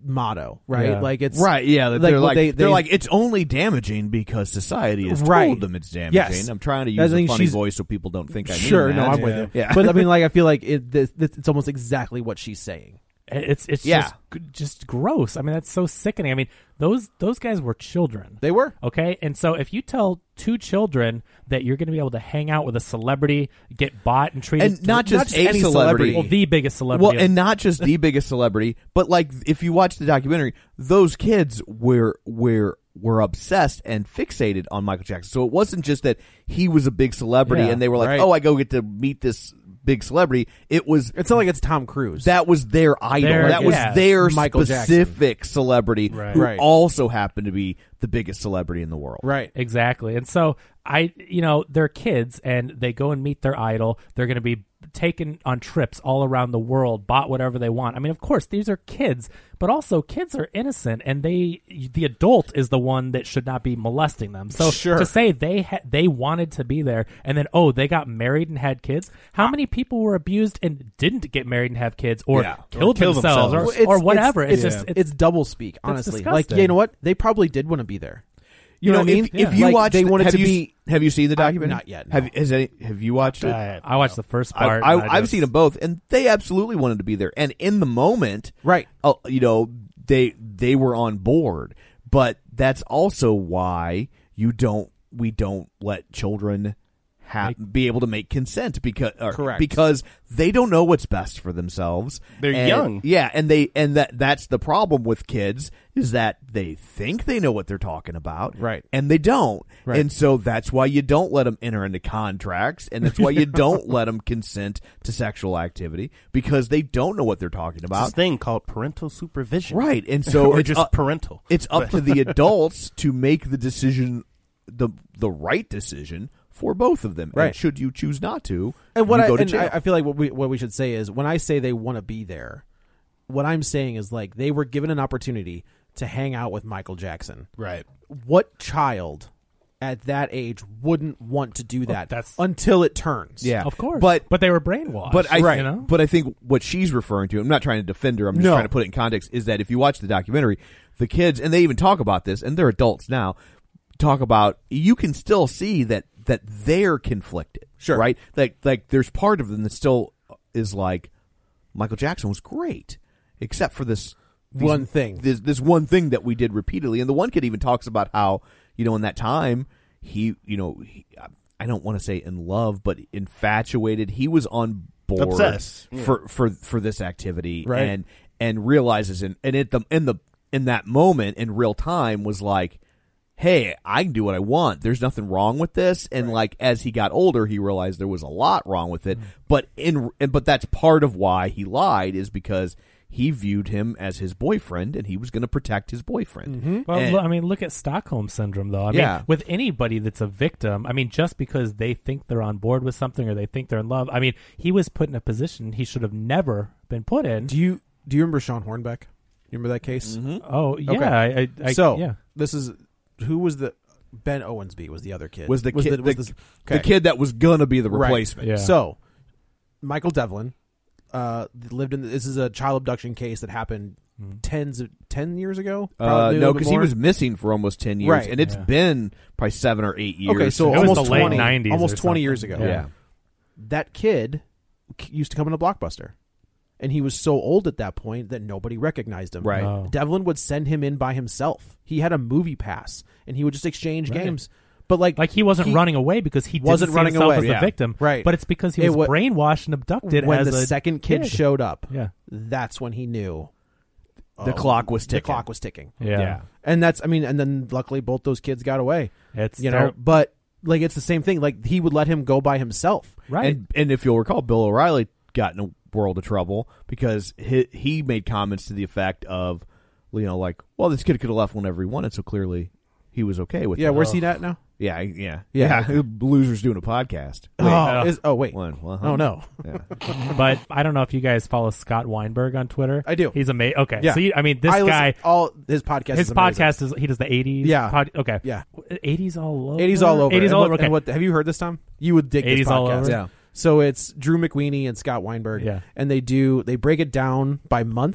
Speaker 7: motto, right?
Speaker 8: Yeah.
Speaker 7: Like it's
Speaker 6: Right, yeah.
Speaker 7: like
Speaker 6: They're
Speaker 7: what
Speaker 6: like, they're like, it's only damaging because society has
Speaker 7: Right.
Speaker 6: told them it's damaging.
Speaker 7: Yes.
Speaker 6: I'm trying to
Speaker 7: I
Speaker 6: use a
Speaker 7: think
Speaker 6: funny
Speaker 7: she's-
Speaker 6: voice so people don't think I mean
Speaker 7: sure.
Speaker 6: that.
Speaker 7: No, I'm
Speaker 9: Yeah.
Speaker 7: with you.
Speaker 6: Yeah.
Speaker 7: But I mean, like I feel like it's almost exactly what she's saying.
Speaker 8: It's
Speaker 6: Yeah.
Speaker 8: just gross. I mean, that's so sickening. I mean, those guys were children.
Speaker 7: They were.
Speaker 8: Okay, and so if you tell two children that you're going to be able to hang out with a celebrity, get bought and treated,
Speaker 6: And not just a
Speaker 7: any
Speaker 6: celebrity.
Speaker 8: well, the biggest celebrity,
Speaker 6: Well, and not just the biggest celebrity, but like if you watch the documentary, those kids were obsessed and fixated on Michael Jackson. So it wasn't just that he was a big celebrity
Speaker 8: Yeah,
Speaker 6: and they were like,
Speaker 7: right.
Speaker 6: "Oh, I go get to meet this big celebrity." It was
Speaker 7: It's not like it's Tom Cruise.
Speaker 6: that was their idol.
Speaker 8: Their-
Speaker 6: that was
Speaker 8: yeah.
Speaker 6: their
Speaker 7: Michael
Speaker 6: specific celebrity
Speaker 8: Right.
Speaker 6: who
Speaker 7: Right.
Speaker 6: also happened to be the biggest celebrity in the world.
Speaker 7: right.
Speaker 8: exactly. And so they're kids and they go and meet their idol. They're going to be taken on trips all around the world, bought whatever they want. I mean, of course, these are kids, but also kids are innocent, and the adult is the one that should not be molesting them. So
Speaker 7: Sure.
Speaker 8: to say they wanted to be there, and then they got married and had kids. How many people were abused and didn't get married and have kids, or
Speaker 6: Yeah.
Speaker 8: killed
Speaker 9: Or kill
Speaker 8: themselves,
Speaker 9: themselves.
Speaker 7: Well,
Speaker 8: or whatever? It's
Speaker 7: It's,
Speaker 8: just
Speaker 7: it's double speak, honestly. Like,
Speaker 8: disgusting.
Speaker 7: you know what? They probably did want to be there.
Speaker 6: You know,
Speaker 7: what I mean?
Speaker 6: if you
Speaker 7: Like,
Speaker 6: watch,
Speaker 7: they wanted
Speaker 6: have
Speaker 7: to
Speaker 6: you,
Speaker 7: be.
Speaker 6: Have you seen the documentary?
Speaker 7: Not yet, no.
Speaker 6: Have you watched it?
Speaker 8: I watched the first part. and
Speaker 6: I've
Speaker 8: just-
Speaker 6: seen them both, and they absolutely wanted to be there. And in the moment,
Speaker 7: Right.
Speaker 6: they were on board. But that's also why we don't let children be able to make consent
Speaker 7: Correct.
Speaker 6: because they don't know what's best for themselves.
Speaker 9: They're
Speaker 6: And-
Speaker 9: young.
Speaker 6: yeah, and that's the problem with kids is that they think they know what they're talking about,
Speaker 7: Right.
Speaker 6: and they don't.
Speaker 7: Right.
Speaker 6: And so that's why you don't let them enter into contracts, and that's why you don't let them consent to sexual activity because they don't know what they're talking
Speaker 9: It's
Speaker 6: about.
Speaker 9: this thing called parental supervision.
Speaker 6: Right, and so
Speaker 9: or
Speaker 6: it's
Speaker 9: just parental.
Speaker 6: It's up to the adults to make the decision, the right decision for both of them.
Speaker 7: Right.
Speaker 6: And should you choose not to,
Speaker 7: And what
Speaker 6: you go to
Speaker 7: and
Speaker 6: jail.
Speaker 7: I feel like what we should say is when I say they want to be there, what I'm saying is like they were given an opportunity to hang out with Michael Jackson.
Speaker 9: Right.
Speaker 7: What child at that age wouldn't want to do that
Speaker 8: that's-
Speaker 7: until it turns?
Speaker 6: yeah,
Speaker 8: Of course,
Speaker 6: but
Speaker 8: they were brainwashed.
Speaker 6: But I,
Speaker 8: you know?
Speaker 6: but I think what she's referring to, I'm not trying to defend her, I'm just
Speaker 7: No.
Speaker 6: trying to put it in context, is that if you watch the documentary, the kids, and they even talk about this, and they're adults now, talk about, you can still see that they're conflicted.
Speaker 7: Sure.
Speaker 6: Right? Like there's part of them that still is like, Michael Jackson was great, except for this
Speaker 7: One thing.
Speaker 6: This one thing that we did repeatedly. And the one kid even talks about how, in that time, he I don't want to say in love, but infatuated. He was on board
Speaker 9: Obsessed.
Speaker 6: for this activity,
Speaker 7: Right.
Speaker 6: and realizes in that moment in real time was like, hey, I can do what I want. There's nothing wrong with this. And like as he got older, he realized there was a lot wrong with it. But but that's part of why he lied, is because he viewed him as his boyfriend, and he was going to protect his boyfriend.
Speaker 8: Well,
Speaker 6: And-
Speaker 8: I mean, look at Stockholm Syndrome, though. I
Speaker 6: Yeah.
Speaker 8: mean, with anybody that's a victim, I mean, just because they think they're on board with something or they think they're in love, I mean, he was put in a position he should have never been put in.
Speaker 7: Do you remember Sean Hornbeck? You remember that case?
Speaker 8: Oh, yeah.
Speaker 7: Okay.
Speaker 8: I
Speaker 7: So
Speaker 8: yeah.
Speaker 7: this is who was the Ben Owensby was the other kid.
Speaker 6: was the kid
Speaker 7: the
Speaker 6: the kid that was going to be the
Speaker 7: Right.
Speaker 6: replacement.
Speaker 8: Yeah.
Speaker 7: So Michael Devlin lived in. This is a child abduction case that happened 10 years ago. Probably a
Speaker 6: No,
Speaker 7: little bit
Speaker 6: because he
Speaker 7: more.
Speaker 6: was missing for almost 10 years,
Speaker 7: Right.
Speaker 6: and it's been probably 7 or 8 years.
Speaker 7: Okay, so
Speaker 8: It was
Speaker 7: almost
Speaker 8: the late
Speaker 7: 20,
Speaker 8: 90s
Speaker 7: almost
Speaker 8: or
Speaker 7: 20 years
Speaker 8: something.
Speaker 7: ago.
Speaker 6: yeah.
Speaker 7: That kid used to come into Blockbuster, and he was so old at that point that nobody recognized him.
Speaker 6: Right.
Speaker 8: Oh.
Speaker 7: Devlin would send him in by himself. He had a movie pass, and he would just exchange
Speaker 8: Right.
Speaker 7: games. But like
Speaker 8: He wasn't running away because he
Speaker 7: wasn't
Speaker 8: didn't see
Speaker 7: running
Speaker 8: himself
Speaker 7: away.
Speaker 8: as the
Speaker 6: Yeah.
Speaker 8: victim,
Speaker 7: Right.
Speaker 8: But it's because he
Speaker 7: It
Speaker 8: was
Speaker 7: wa-
Speaker 8: brainwashed and abducted
Speaker 7: when
Speaker 8: as
Speaker 7: the
Speaker 8: a
Speaker 7: second kid showed up,
Speaker 8: Yeah.
Speaker 7: that's when he knew
Speaker 6: The clock was ticking.
Speaker 7: The clock was ticking.
Speaker 8: Yeah.
Speaker 7: And that's, I mean, and then luckily both those kids got away.
Speaker 8: It's
Speaker 7: But like it's the same thing. Like he would let him go by himself.
Speaker 8: right.
Speaker 6: And if you'll recall, Bill O'Reilly got in a world of trouble because he made comments to the effect of, like, well, this kid could have left whenever he wanted, so clearly he was okay with it.
Speaker 7: Yeah, where's he at now?
Speaker 6: Yeah.
Speaker 7: Yeah.
Speaker 6: Loser's doing a podcast.
Speaker 7: Wait.
Speaker 6: One. Well,
Speaker 7: Oh no.
Speaker 6: Yeah.
Speaker 8: But I don't know if you guys follow Scott Weinberg on Twitter.
Speaker 7: I do.
Speaker 8: He's amazing. Okay.
Speaker 7: Yeah.
Speaker 8: So I mean, this
Speaker 7: I listen-
Speaker 8: guy,
Speaker 7: all his podcast.
Speaker 8: his
Speaker 7: is amazing.
Speaker 8: podcast is he does the 80s.
Speaker 7: Yeah.
Speaker 8: Okay.
Speaker 7: Yeah.
Speaker 8: 80s all over.
Speaker 7: 80s all over.
Speaker 8: 80s
Speaker 7: And
Speaker 8: all
Speaker 7: what-
Speaker 8: over. Okay.
Speaker 7: And what have you heard this time? You would dig this
Speaker 8: 80s all
Speaker 7: podcast.
Speaker 8: over?
Speaker 6: Yeah.
Speaker 7: So it's Drew McWeeny and Scott Weinberg.
Speaker 8: Yeah.
Speaker 7: And they break it down by month.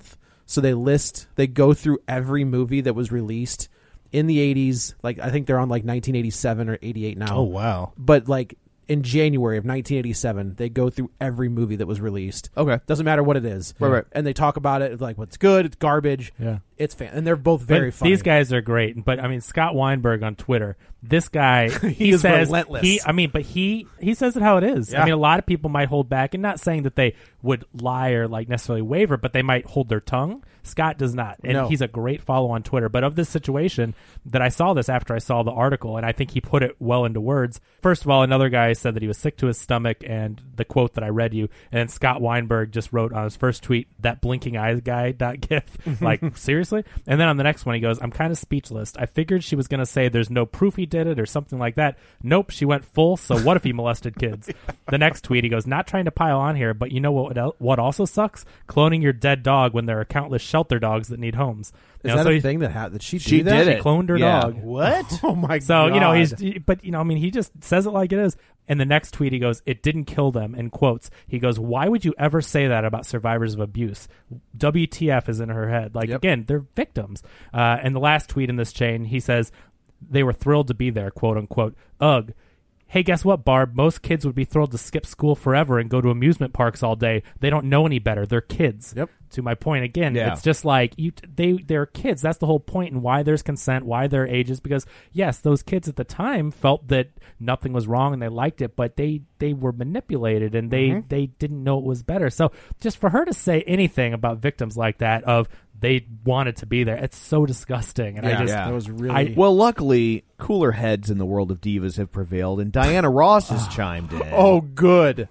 Speaker 7: So they go through every movie that was released in the 80s. Like, I think they're on like 1987 or 88 now.
Speaker 9: Oh, wow.
Speaker 7: But like in January of 1987, they go through every movie that was released.
Speaker 6: Okay.
Speaker 7: Doesn't matter what it is.
Speaker 6: Right.
Speaker 7: And they talk about it like what's good, it's garbage.
Speaker 8: Yeah.
Speaker 7: It's and they're both very
Speaker 8: But
Speaker 7: funny.
Speaker 8: these guys are great. But I mean, Scott Weinberg on Twitter, this guy,
Speaker 7: He is
Speaker 8: says,
Speaker 7: relentless.
Speaker 8: He says it how it is.
Speaker 7: Yeah.
Speaker 8: I mean, a lot of people might hold back, and not saying that they would lie or like necessarily waver, but they might hold their tongue. Scott does not, and
Speaker 7: No.
Speaker 8: he's a great follow on Twitter. But of this situation, that I saw this after I saw the article, and I think he put it well into words. First of all, another guy said that he was sick to his stomach, and the quote that I read you, and then Scott Weinberg just wrote on his first tweet, that blinking eyes guy .gif, like seriously. And then on the next one, he goes, I'm kind of speechless. I figured she was going to say there's no proof he did it or something like that. Nope, she went full. So what if he molested kids? The next tweet, he goes, not trying to pile on here, but you know what also sucks? Cloning your dead dog when there are countless shelter dogs that need homes.
Speaker 7: Is
Speaker 8: You know,
Speaker 7: that
Speaker 8: so
Speaker 7: a
Speaker 8: he-
Speaker 7: thing that she
Speaker 6: She
Speaker 7: do that?
Speaker 6: did it.
Speaker 8: She cloned her
Speaker 6: Yeah.
Speaker 8: dog.
Speaker 9: What?
Speaker 7: Oh my
Speaker 8: So,
Speaker 7: god.
Speaker 8: you know, but, you know, I mean, he just says it like it is. And the next tweet, he goes, it didn't kill them, in quotes. He goes, why would you ever say that about survivors of abuse? WTF is in her head. Like, again, they're victims. And the last tweet in this chain, he says, they were thrilled to be there, quote unquote. Ugh. Hey, guess what, Barb? Most kids would be thrilled to skip school forever and go to amusement parks all day. They don't know any better. They're kids.
Speaker 7: Yep.
Speaker 8: To my point again,
Speaker 6: Yeah.
Speaker 8: it's just like they're kids. That's the whole point, and why there's consent, why there are ages. Because yes, those kids at the time felt that nothing was wrong and they liked it, but they were manipulated and they didn't know it was better. So just for her to say anything about victims like that, of they wanted to be there, it's so disgusting. And
Speaker 7: that was really
Speaker 6: Well, luckily, cooler heads in the world of divas have prevailed, and Diana Ross has chimed in.
Speaker 7: Oh, good.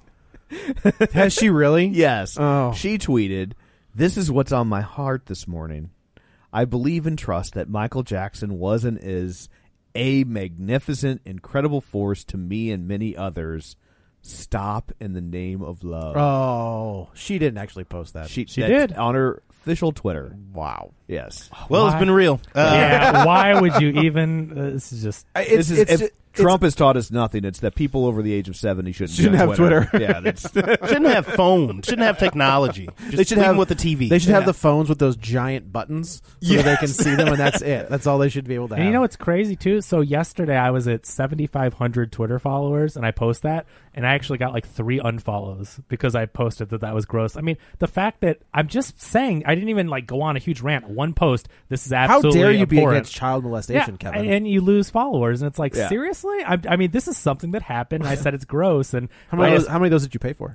Speaker 7: Has she really?
Speaker 6: Yes.
Speaker 7: Oh.
Speaker 6: She tweeted, "This is what's on my heart this morning. I believe and trust that Michael Jackson was and is a magnificent, incredible force to me and many others. Stop in the name of love."
Speaker 7: Oh, she didn't actually post that.
Speaker 8: She
Speaker 6: that's
Speaker 8: did.
Speaker 6: on her official Twitter.
Speaker 7: Wow.
Speaker 6: Yes.
Speaker 9: Well, it's
Speaker 8: Why?
Speaker 9: been real.
Speaker 8: Yeah, why would you even? This is just.
Speaker 6: If Trump has taught us nothing, it's that people over the age of 70 shouldn't be on
Speaker 7: have Twitter.
Speaker 6: Yeah, that's
Speaker 9: Shouldn't have phones. Shouldn't have technology. Just
Speaker 7: They should
Speaker 9: leave
Speaker 7: have
Speaker 9: them with the TV.
Speaker 7: They should have the phones with those giant buttons so that they can see them, and that's it. That's all they should be able to have.
Speaker 8: And you know what's crazy too? So yesterday I was at 7,500 Twitter followers, and I post that, and I actually got like 3 unfollows because I posted that was gross. I mean, the fact that I'm just saying, I didn't even like go on a huge rant. One post, this is
Speaker 7: How
Speaker 8: absolutely
Speaker 7: dare you be
Speaker 8: abhorrent.
Speaker 7: against child molestation,
Speaker 8: Yeah,
Speaker 7: Kevin?
Speaker 8: and you lose followers, and it's like,
Speaker 6: Yeah.
Speaker 8: seriously? I mean, this is something that happened. And I said it's gross, and
Speaker 7: how many of those did you pay for?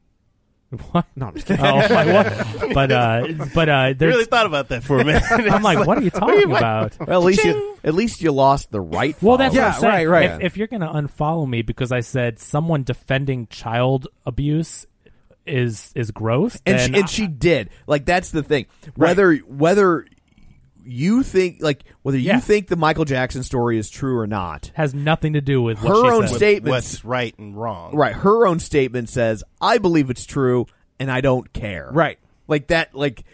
Speaker 8: What?
Speaker 7: No, I'm just kidding.
Speaker 8: Oh, what? But
Speaker 9: I
Speaker 8: there's.
Speaker 9: really thought about that for a minute.
Speaker 8: I'm like, what are you talking about?
Speaker 6: well, at least you lost the right.
Speaker 8: Well, that's
Speaker 7: Yeah,
Speaker 8: what I'm saying.
Speaker 7: right.
Speaker 8: If you're going to unfollow me because I said someone defending child abuse is gross, then
Speaker 6: and she did. Like, that's the thing. Whether you think
Speaker 8: Yeah.
Speaker 6: think the Michael Jackson story is true or not,
Speaker 8: has nothing to do with what
Speaker 6: her
Speaker 8: she
Speaker 6: own
Speaker 8: said.
Speaker 6: statement.
Speaker 9: What's right and wrong.
Speaker 6: Right, her own statement says, "I believe it's true, and I don't care."
Speaker 7: Right.
Speaker 6: like that.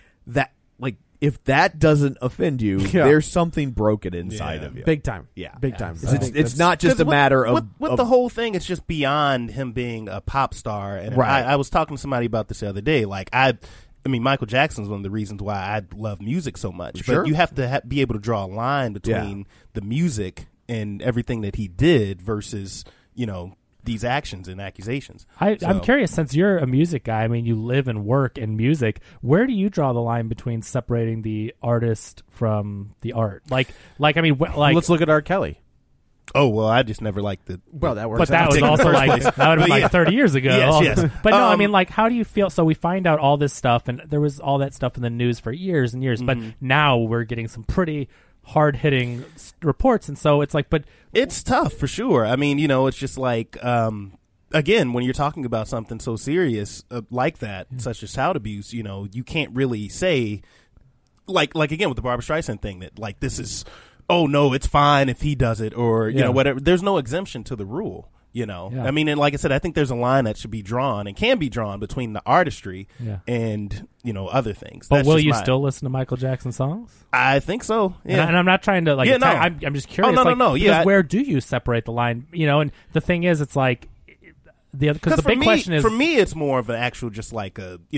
Speaker 6: If that doesn't offend you,
Speaker 7: Yeah.
Speaker 6: there's something broken inside
Speaker 9: Yeah.
Speaker 6: of you.
Speaker 7: Big time.
Speaker 6: Yeah.
Speaker 7: Big time.
Speaker 6: It's, it's not just a matter of
Speaker 9: with the whole thing. It's just beyond him being a pop star. And
Speaker 6: Right.
Speaker 9: I was talking to somebody about this the other day. Like I mean, Michael Jackson's one of the reasons why I love music so much.
Speaker 6: Sure.
Speaker 9: But you have to be able to draw a line between the music and everything that he did versus these actions and accusations.
Speaker 8: I'm curious, since you're a music guy, I mean, you live and work in music, where do you draw the line between separating the artist from the art? Like I mean, like
Speaker 7: Let's look at R. Kelly.
Speaker 9: Oh well, I just never liked the.
Speaker 7: Well, that works.
Speaker 8: but that
Speaker 7: out.
Speaker 8: was
Speaker 9: in the
Speaker 8: also
Speaker 9: first
Speaker 8: like
Speaker 9: place.
Speaker 8: that would have been
Speaker 9: But
Speaker 8: like
Speaker 9: yeah.
Speaker 8: 30 years ago.
Speaker 9: Yes,
Speaker 8: also.
Speaker 9: yes.
Speaker 8: But no, I mean, like, how do you feel? So we find out all this stuff, and there was all that stuff in the news for years and years. But now we're getting some pretty hard-hitting reports, and so it's like, but
Speaker 9: It's tough for sure. I mean, it's just like, again, when you're talking about something so serious like that, such as child abuse, you can't really say, like again with the Barbra Streisand thing, that like this is, oh no, it's fine if he does it, or you know whatever. There's no exemption to the rule.
Speaker 8: Yeah.
Speaker 9: I mean, and like I said, I think there's a line that should be drawn and can be drawn between the artistry and other things.
Speaker 8: But
Speaker 9: That's
Speaker 8: will
Speaker 9: just
Speaker 8: you
Speaker 9: my-
Speaker 8: still listen to Michael Jackson songs?
Speaker 9: I think so. Yeah.
Speaker 8: And I'm not trying to like.
Speaker 9: Yeah, no.
Speaker 8: I'm just curious.
Speaker 9: Oh, no,
Speaker 8: like,
Speaker 9: no.
Speaker 8: because
Speaker 9: Yeah,
Speaker 8: where do you separate the line? And the thing is, it's like because the
Speaker 9: for
Speaker 8: big
Speaker 9: me,
Speaker 8: question is
Speaker 9: for me, it's more of an actual, just like a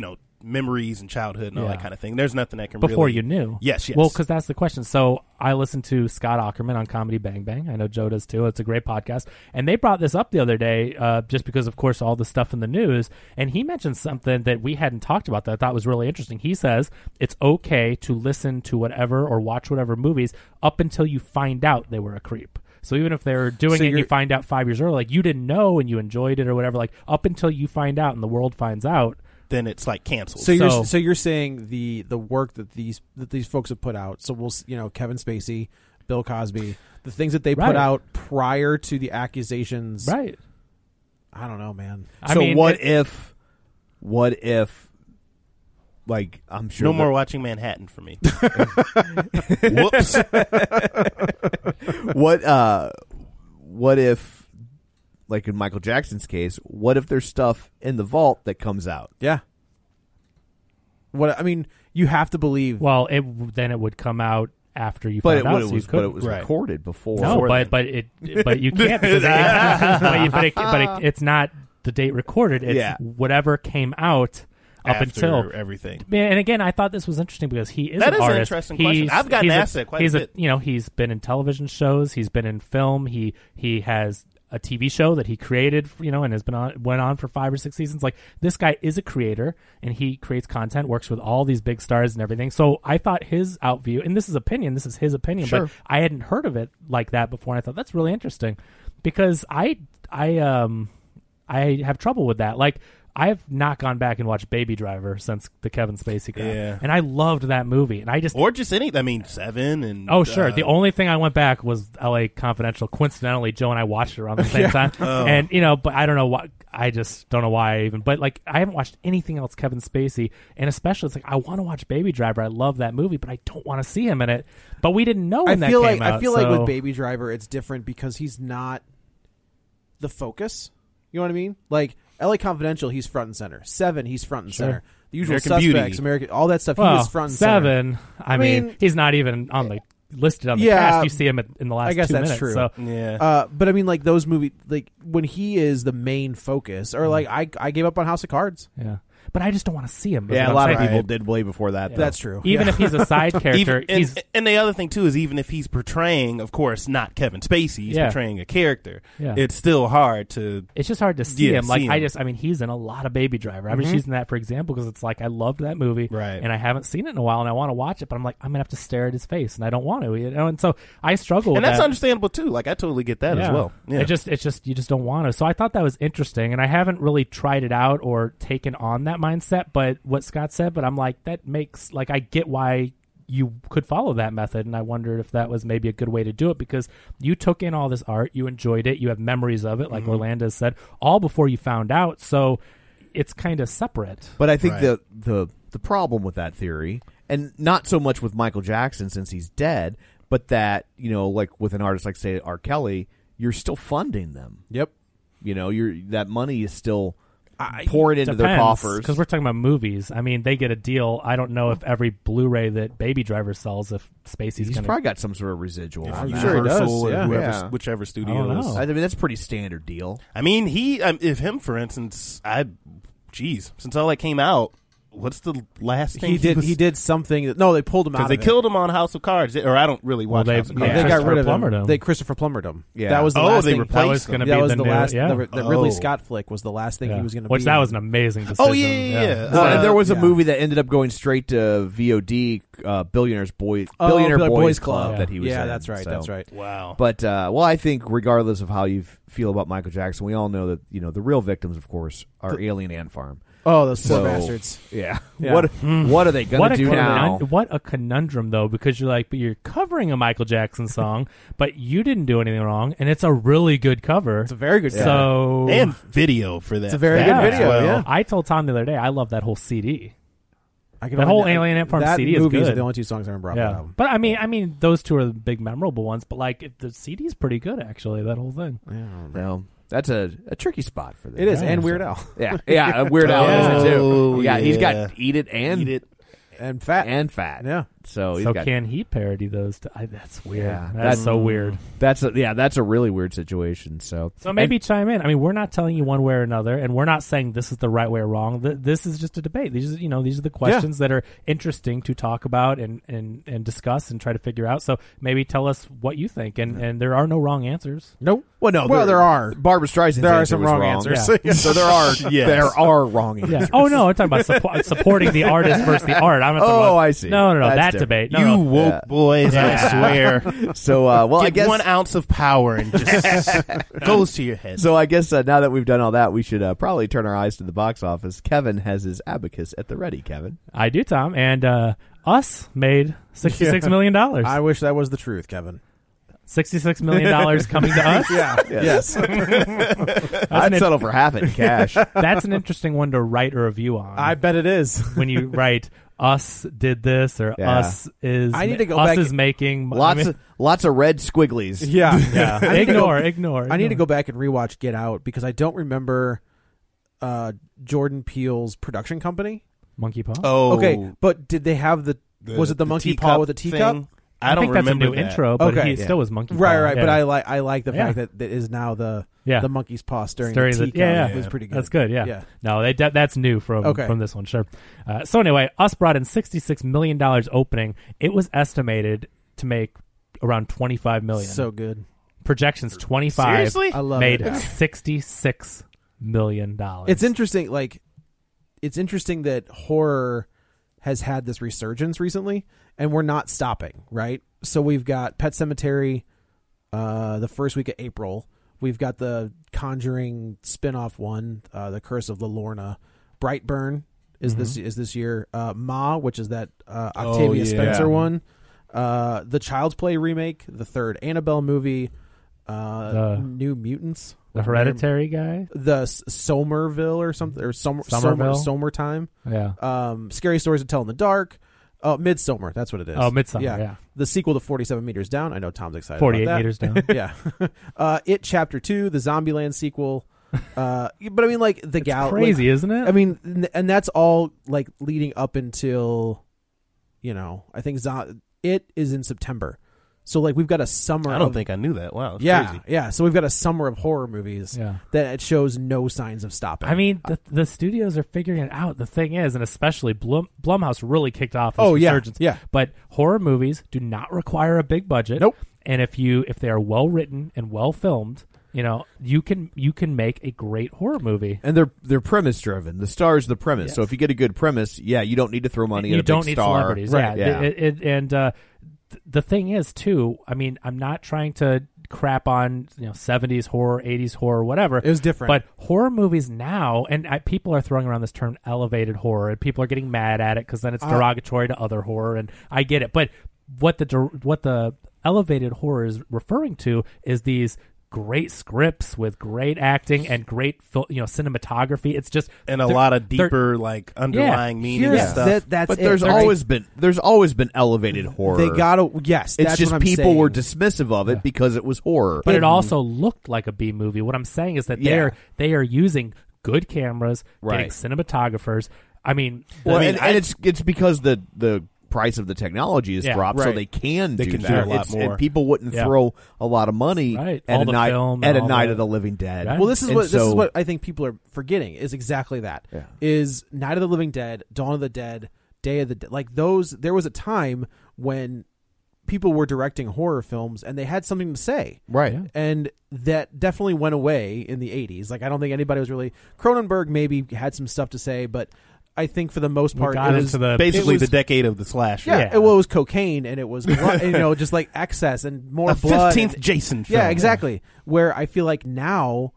Speaker 9: memories and childhood and all that kind of thing. There's nothing that can
Speaker 8: before
Speaker 9: really...
Speaker 8: you knew.
Speaker 9: Yes.
Speaker 8: Well, because that's the question. So I listened to Scott Aukerman on Comedy Bang Bang. I know Joe does too. It's a great podcast. And they brought this up the other day just because, of course, all the stuff in the news. And he mentioned something that we hadn't talked about that I thought was really interesting. He says it's okay to listen to whatever or watch whatever movies up until you find out they were a creep. So even if they're doing it and you find out 5 years early, like you didn't know and you enjoyed it or whatever, like up until you find out and the world finds out,
Speaker 9: then it's like canceled.
Speaker 7: So you're saying the work that these folks have put out. So Kevin Spacey, Bill Cosby, the things that they put out prior to the accusations.
Speaker 8: Right.
Speaker 7: I don't know, man.
Speaker 6: What if like I'm sure
Speaker 9: no more watching Manhattan for me. Whoops.
Speaker 6: What if, like in Michael Jackson's case, what if there's stuff in the vault that comes out?
Speaker 7: Yeah. You have to believe.
Speaker 8: Well, then it would come out after you found out.
Speaker 6: But it was recorded before.
Speaker 8: No, but you can't because it's not the date recorded. It's whatever came out up
Speaker 9: after
Speaker 8: until
Speaker 9: everything.
Speaker 8: And again, I thought this was interesting because he is
Speaker 9: that
Speaker 8: an
Speaker 9: is
Speaker 8: artist.
Speaker 9: An interesting question. I've gotten asked that quite a bit.
Speaker 8: He's been in television shows. He's been in film. He has a TV show that he created, and has went on for 5 or 6 seasons. Like, this guy is a creator, and he creates content, works with all these big stars and everything. So I thought his outview, and this is his opinion,
Speaker 6: sure.
Speaker 8: but I hadn't heard of it like that before, and I thought that's really interesting because I have trouble with that. Like, I have not gone back and watched Baby Driver since the Kevin Spacey crap.
Speaker 9: Yeah.
Speaker 8: And I loved that movie. And
Speaker 9: Seven and...
Speaker 8: Oh, sure. The only thing I went back was L.A. Confidential. Coincidentally, Joe and I watched it around the same time.
Speaker 9: Oh.
Speaker 8: And, but I don't know why. I just don't know why I even... But, like, I haven't watched anything else Kevin Spacey. And especially, it's like, I want to watch Baby Driver. I love that movie, but I don't want to see him in it. But we didn't know when that came out.
Speaker 7: I feel like with Baby Driver, it's different because he's not the focus. You know what I mean? Like... L.A. Confidential, he's front and center. Seven, he's front and center. The Usual Suspects, all that stuff, he was front and center.
Speaker 8: Seven, I mean, he's not even on the listed on the cast. You see him in the last 2 minutes.
Speaker 7: I guess that's true.
Speaker 8: So.
Speaker 9: Yeah.
Speaker 7: But I mean, like those movies, like when he is the main focus, or like I gave up on House of Cards.
Speaker 8: Yeah. But I just don't want to see him.
Speaker 6: Yeah, a lot of people did way before that.
Speaker 8: Yeah.
Speaker 7: That's true.
Speaker 8: Even if he's a side character.
Speaker 9: And the other thing, too, is even if he's portraying, of course, not Kevin Spacey, he's portraying a character, it's still hard to...
Speaker 8: It's just hard to see him. Like, he's in a lot of Baby Driver. I'm just using that for example because it's like, I loved that movie, and I haven't seen it in a while, and I want to watch it, but I'm like, I'm going to have to stare at his face, and I don't want to, And so I struggle with that.
Speaker 9: And that's understandable, too. Like, I totally get that as well. Yeah.
Speaker 8: It's just, you just don't want to. So I thought that was interesting, and I haven't really tried it out or taken on that mindset, but what Scott said, but I'm like, that makes, like, I get why you could follow that method, and I wondered if that was maybe a good way to do it because you took in all this art, you enjoyed it, you have memories of it, like Orlando said, all before you found out, so it's kind of separate.
Speaker 6: But I think the problem with that theory, and not so much with Michael Jackson since he's dead, but that, like with an artist like, say, R. Kelly, you're still funding them.
Speaker 7: Yep.
Speaker 6: That money is still... poured into their coffers.
Speaker 8: Because we're talking about movies. I mean, they get a deal. I don't know if every Blu-ray that Baby Driver sells, if Spacey's
Speaker 6: He's probably got some sort of residual.
Speaker 9: I'm
Speaker 6: sure
Speaker 9: he does.
Speaker 6: Or
Speaker 9: whichever studio is.
Speaker 6: I mean, that's a pretty standard deal.
Speaker 9: I mean, for instance, since all that came out, what's the last thing
Speaker 7: he did something? No, they pulled him out.
Speaker 9: Because they killed him on House of Cards, or I don't really watch House of Cards.
Speaker 7: They got rid of him. They Christopher Plummered him.
Speaker 6: Yeah,
Speaker 7: that was the last
Speaker 9: they
Speaker 7: thing.
Speaker 9: replaced him.
Speaker 7: That was the last.
Speaker 8: Yeah.
Speaker 7: The Ridley Scott flick was the last thing he was going to be.
Speaker 8: Which that was an amazing decision.
Speaker 9: Oh yeah.
Speaker 6: And there was a movie that ended up going straight to VOD, Billionaire Boys Club that he was in.
Speaker 7: Yeah, that's right.
Speaker 6: So.
Speaker 7: That's right.
Speaker 9: Wow.
Speaker 6: But I think regardless of how you feel about Michael Jackson, we all know that the real victims, of course, are Alien Ant Farm.
Speaker 7: Oh, those poor bastards.
Speaker 6: Yeah. What are they going to do now?
Speaker 8: What a conundrum, though, because but you're covering a Michael Jackson song, but you didn't do anything wrong, and it's a really good cover.
Speaker 7: It's a very good cover.
Speaker 8: So,
Speaker 9: and video for that.
Speaker 7: It's a very good video, yeah.
Speaker 8: I told Tom the other day, I love that whole CD. The whole Alien Ant Farm CD is good.
Speaker 7: Are the only two songs I remember off that album.
Speaker 8: But I mean, those two are the big memorable ones, but the CD is pretty good, actually, that whole thing.
Speaker 7: Yeah.
Speaker 6: Well, that's a tricky spot for this.
Speaker 7: It is, and Weird Al.
Speaker 6: Yeah, Weird Al is it too. Yeah, he's got Eat It and
Speaker 7: Fat.
Speaker 6: And Fat.
Speaker 7: Yeah.
Speaker 6: So
Speaker 8: can he parody those? That's weird.
Speaker 6: Yeah,
Speaker 8: that's so weird.
Speaker 6: That's a really weird situation. So
Speaker 8: maybe chime in. I mean, we're not telling you one way or another, and we're not saying this is the right way or wrong. This is just a debate. These are the questions that are interesting to talk about and discuss and try to figure out. So maybe tell us what you think. And there are no wrong answers.
Speaker 7: Nope.
Speaker 6: Well,
Speaker 7: there are.
Speaker 6: Barbara Streisand's
Speaker 7: There are
Speaker 6: answer
Speaker 7: some
Speaker 6: was
Speaker 7: wrong answers.
Speaker 6: Yeah. So there are wrong answers.
Speaker 8: Yeah. Oh no, I'm talking about supporting the artist versus the art. I'm not talking about,
Speaker 6: I see.
Speaker 8: No,
Speaker 6: That's
Speaker 8: that
Speaker 6: different.
Speaker 8: debate. No,
Speaker 9: You
Speaker 8: no.
Speaker 9: woke boys, I swear.
Speaker 6: So I
Speaker 9: Get
Speaker 6: guess
Speaker 9: 1 ounce of power and just goes to your head.
Speaker 6: So I guess now that we've done all that, we should probably turn our eyes to the box office. Kevin has his abacus at the ready. Kevin,
Speaker 8: I do, Tom, and Us made $66 million.
Speaker 7: I wish that was the truth, Kevin.
Speaker 8: $66 million coming to us?
Speaker 7: Yes.
Speaker 6: I'd settle for half it in cash.
Speaker 8: That's an interesting one to write a review on.
Speaker 7: I bet it is.
Speaker 8: When you write Us did this or Us is
Speaker 7: I need to go
Speaker 8: Us
Speaker 7: back.
Speaker 8: is making
Speaker 6: Lots of red squigglies.
Speaker 7: Yeah.
Speaker 8: Ignore.
Speaker 7: I need to go back and rewatch Get Out because I don't remember Jordan Peele's production company.
Speaker 8: Monkey Paw?
Speaker 9: Oh.
Speaker 7: Okay, but did they have was it the monkey paw with the teacup?
Speaker 9: Thing? I don't
Speaker 8: think that's
Speaker 9: remember
Speaker 8: a new
Speaker 9: that.
Speaker 8: intro, but he still was Monkey Paw.
Speaker 7: Right.
Speaker 8: Yeah.
Speaker 7: But I like the fact that is now the monkey's paw stirring the teacup. It was pretty good.
Speaker 8: That's good. Yeah. No, that's new from this one. Sure. So anyway, Us brought in $66 million opening. It was estimated to make around $25 million.
Speaker 7: So good.
Speaker 8: Projections 25.
Speaker 9: Seriously?
Speaker 7: I love
Speaker 8: made
Speaker 7: it.
Speaker 8: $66 million.
Speaker 7: It's interesting. It's interesting that horror has had this resurgence recently, and we're not stopping, right? So we've got Pet Sematary the first week of April. We've got the Conjuring spin-off one, The Curse of La Lorna. Brightburn is this year. Ma, which is that Octavia Spencer one. The Child's Play remake, the third Annabelle movie, New Mutants.
Speaker 8: The Hereditary guy?
Speaker 7: The Somerville or something, or Somertime.
Speaker 8: Yeah.
Speaker 7: Scary Stories to Tell in the Dark. Midsommar, that's what it is.
Speaker 8: Oh, Midsommar, yeah.
Speaker 7: The sequel to 47 Meters Down. I know Tom's excited
Speaker 8: 48
Speaker 7: about that.
Speaker 8: Meters Down.
Speaker 7: Yeah. It Chapter 2, the Zombieland sequel. But I mean, like, the
Speaker 8: crazy, isn't it?
Speaker 7: I mean, and that's all, like, leading up until, I think it is in September. So, like, we've got a summer.
Speaker 9: I don't think I knew that. Wow.
Speaker 7: Crazy.
Speaker 9: Yeah.
Speaker 7: Yeah. So we've got a summer of horror movies that it shows no signs of stopping.
Speaker 8: I mean, the studios are figuring it out. The thing is, and especially Blumhouse really kicked off this resurgence.
Speaker 7: Yeah.
Speaker 8: But horror movies do not require a big budget.
Speaker 7: Nope.
Speaker 8: And if they are well written and well filmed, you can make a great horror movie.
Speaker 6: And they're premise driven. The star is the premise. Yes. So if you get a good premise, you don't need to throw money at a big star.
Speaker 8: You don't need celebrities.
Speaker 6: Right.
Speaker 8: Yeah. The thing is, too, I mean, I'm not trying to crap on 70s horror, 80s horror, whatever.
Speaker 7: It was different.
Speaker 8: But horror movies now, and people are throwing around this term elevated horror, and people are getting mad at it because then it's derogatory to other horror, and I get it. But what the elevated horror is referring to is these great scripts with great acting and great cinematography. It's just
Speaker 9: and a lot of deeper underlying meaning and stuff.
Speaker 6: But there's always been elevated horror.
Speaker 7: They gotta it's
Speaker 6: just
Speaker 7: what I'm
Speaker 6: people
Speaker 7: saying.
Speaker 6: were dismissive of it because it was horror.
Speaker 8: But it also looked like a B movie. What I'm saying is that they are using good cameras, getting cinematographers. I mean,
Speaker 6: it's because the price of the technology has dropped, so they can do that.
Speaker 9: A lot more.
Speaker 6: And people wouldn't throw a lot of money at a night of the Living Dead.
Speaker 7: Right. Well, this is what I think people are forgetting is exactly that.
Speaker 6: Yeah.
Speaker 7: Is Night of the Living Dead, Dawn of the Dead, Day of the Dead. Like those, there was a time when people were directing horror films and they had something to say.
Speaker 6: Right.
Speaker 8: Yeah.
Speaker 7: And that definitely went away in the 80s. Like I don't think anybody was really Cronenberg maybe had some stuff to say, but I think for the most part, it was
Speaker 9: basically the decade of the slasher.
Speaker 7: Yeah, it was cocaine and it was just like excess and more blood.
Speaker 9: 15th Jason film.
Speaker 7: Yeah, exactly. Where I feel like now,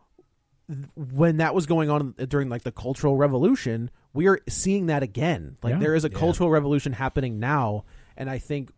Speaker 7: when that was going on during like the Cultural Revolution, we are seeing that again. Like there is a cultural revolution happening now, and I think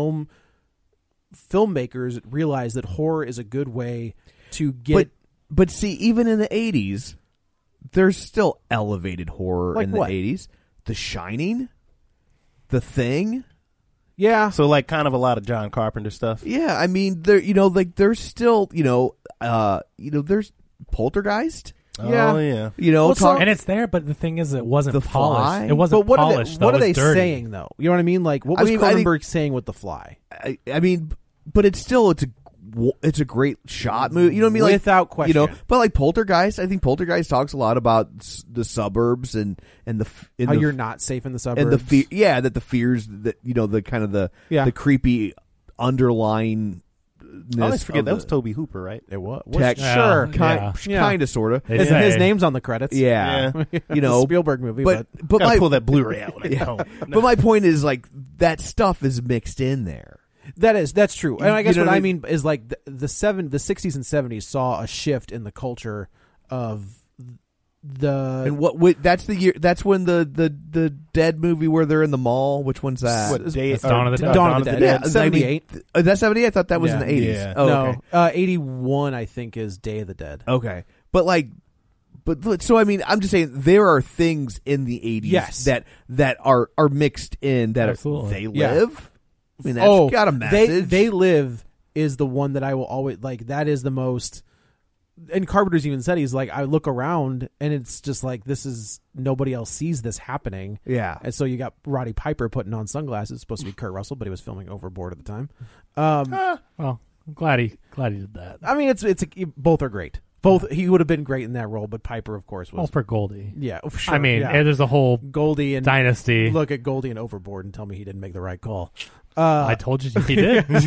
Speaker 7: filmmakers realize that horror is a good way to get.
Speaker 6: But see, even in the 80s. There's still elevated horror in the 80s. The Shining, The Thing.
Speaker 7: Yeah.
Speaker 9: So like kind of a lot of John Carpenter stuff.
Speaker 6: Yeah, I mean, there's still, there's Poltergeist. Yeah.
Speaker 9: Oh, yeah.
Speaker 6: You know,
Speaker 8: and it's there, but the thing is, it wasn't
Speaker 6: The
Speaker 8: polished.
Speaker 6: Fly?
Speaker 8: It wasn't
Speaker 7: But
Speaker 8: polished.
Speaker 7: what are
Speaker 8: though.
Speaker 7: they
Speaker 8: It was dirty.
Speaker 7: saying though? You know what I mean? Like what was Cronenberg saying with The Fly?
Speaker 6: I mean, but it's still it's a great shot movie. You know what I mean? Like,
Speaker 7: without question.
Speaker 6: You know, but like Poltergeist, I think Poltergeist talks a lot about the suburbs and
Speaker 7: how you're not safe in the suburbs
Speaker 6: and that the fears that the kind of the creepy underlying.
Speaker 9: I always forget that was Tobe Hooper, right?
Speaker 7: It was
Speaker 6: sure, kind of, sort of.
Speaker 7: His name's on the credits.
Speaker 6: Yeah. You know,
Speaker 7: Spielberg movie,
Speaker 6: but
Speaker 9: gotta pull that Blu-ray out when I get home.
Speaker 6: But my point is, like, that stuff is mixed in there.
Speaker 7: That's true. And I guess
Speaker 6: You know
Speaker 7: what
Speaker 6: what
Speaker 7: I
Speaker 6: I
Speaker 7: mean is like the 60s and 70s saw a shift in the culture of
Speaker 6: that's the year. That's when the Dead movie where they're in the mall. Which one's that?
Speaker 8: It's Dawn of the Dead.
Speaker 7: Dawn of the Dead.
Speaker 6: Yeah,
Speaker 7: 78.
Speaker 6: Is that 78? I thought that was in the 80s.
Speaker 9: Yeah.
Speaker 6: Oh,
Speaker 7: No,
Speaker 6: okay.
Speaker 7: 81 I think is Day of the Dead.
Speaker 6: Okay, but so I mean, I'm just saying there are things in the 80s that are mixed in that
Speaker 8: Absolutely.
Speaker 6: they live. I mean, that's got a message.
Speaker 7: They Live is the one that I will always like. That is the most. And Carpenter's even said, he's like, I look around and it's just like, this is, nobody else sees this happening.
Speaker 6: Yeah.
Speaker 7: And so you got Roddy Piper putting on sunglasses. It's supposed to be Kurt Russell, but he was filming Overboard at the time.
Speaker 8: Well, I'm glad he did that.
Speaker 7: I mean, both are great. Both he would have been great in that role, but Piper, of course, was.
Speaker 8: Well, for Goldie.
Speaker 7: Yeah, sure,
Speaker 8: I mean,
Speaker 7: yeah.
Speaker 8: there's a whole
Speaker 7: Goldie and
Speaker 8: dynasty.
Speaker 7: Look at Goldie and Overboard and tell me he didn't make the right call.
Speaker 8: I told you he did.
Speaker 7: he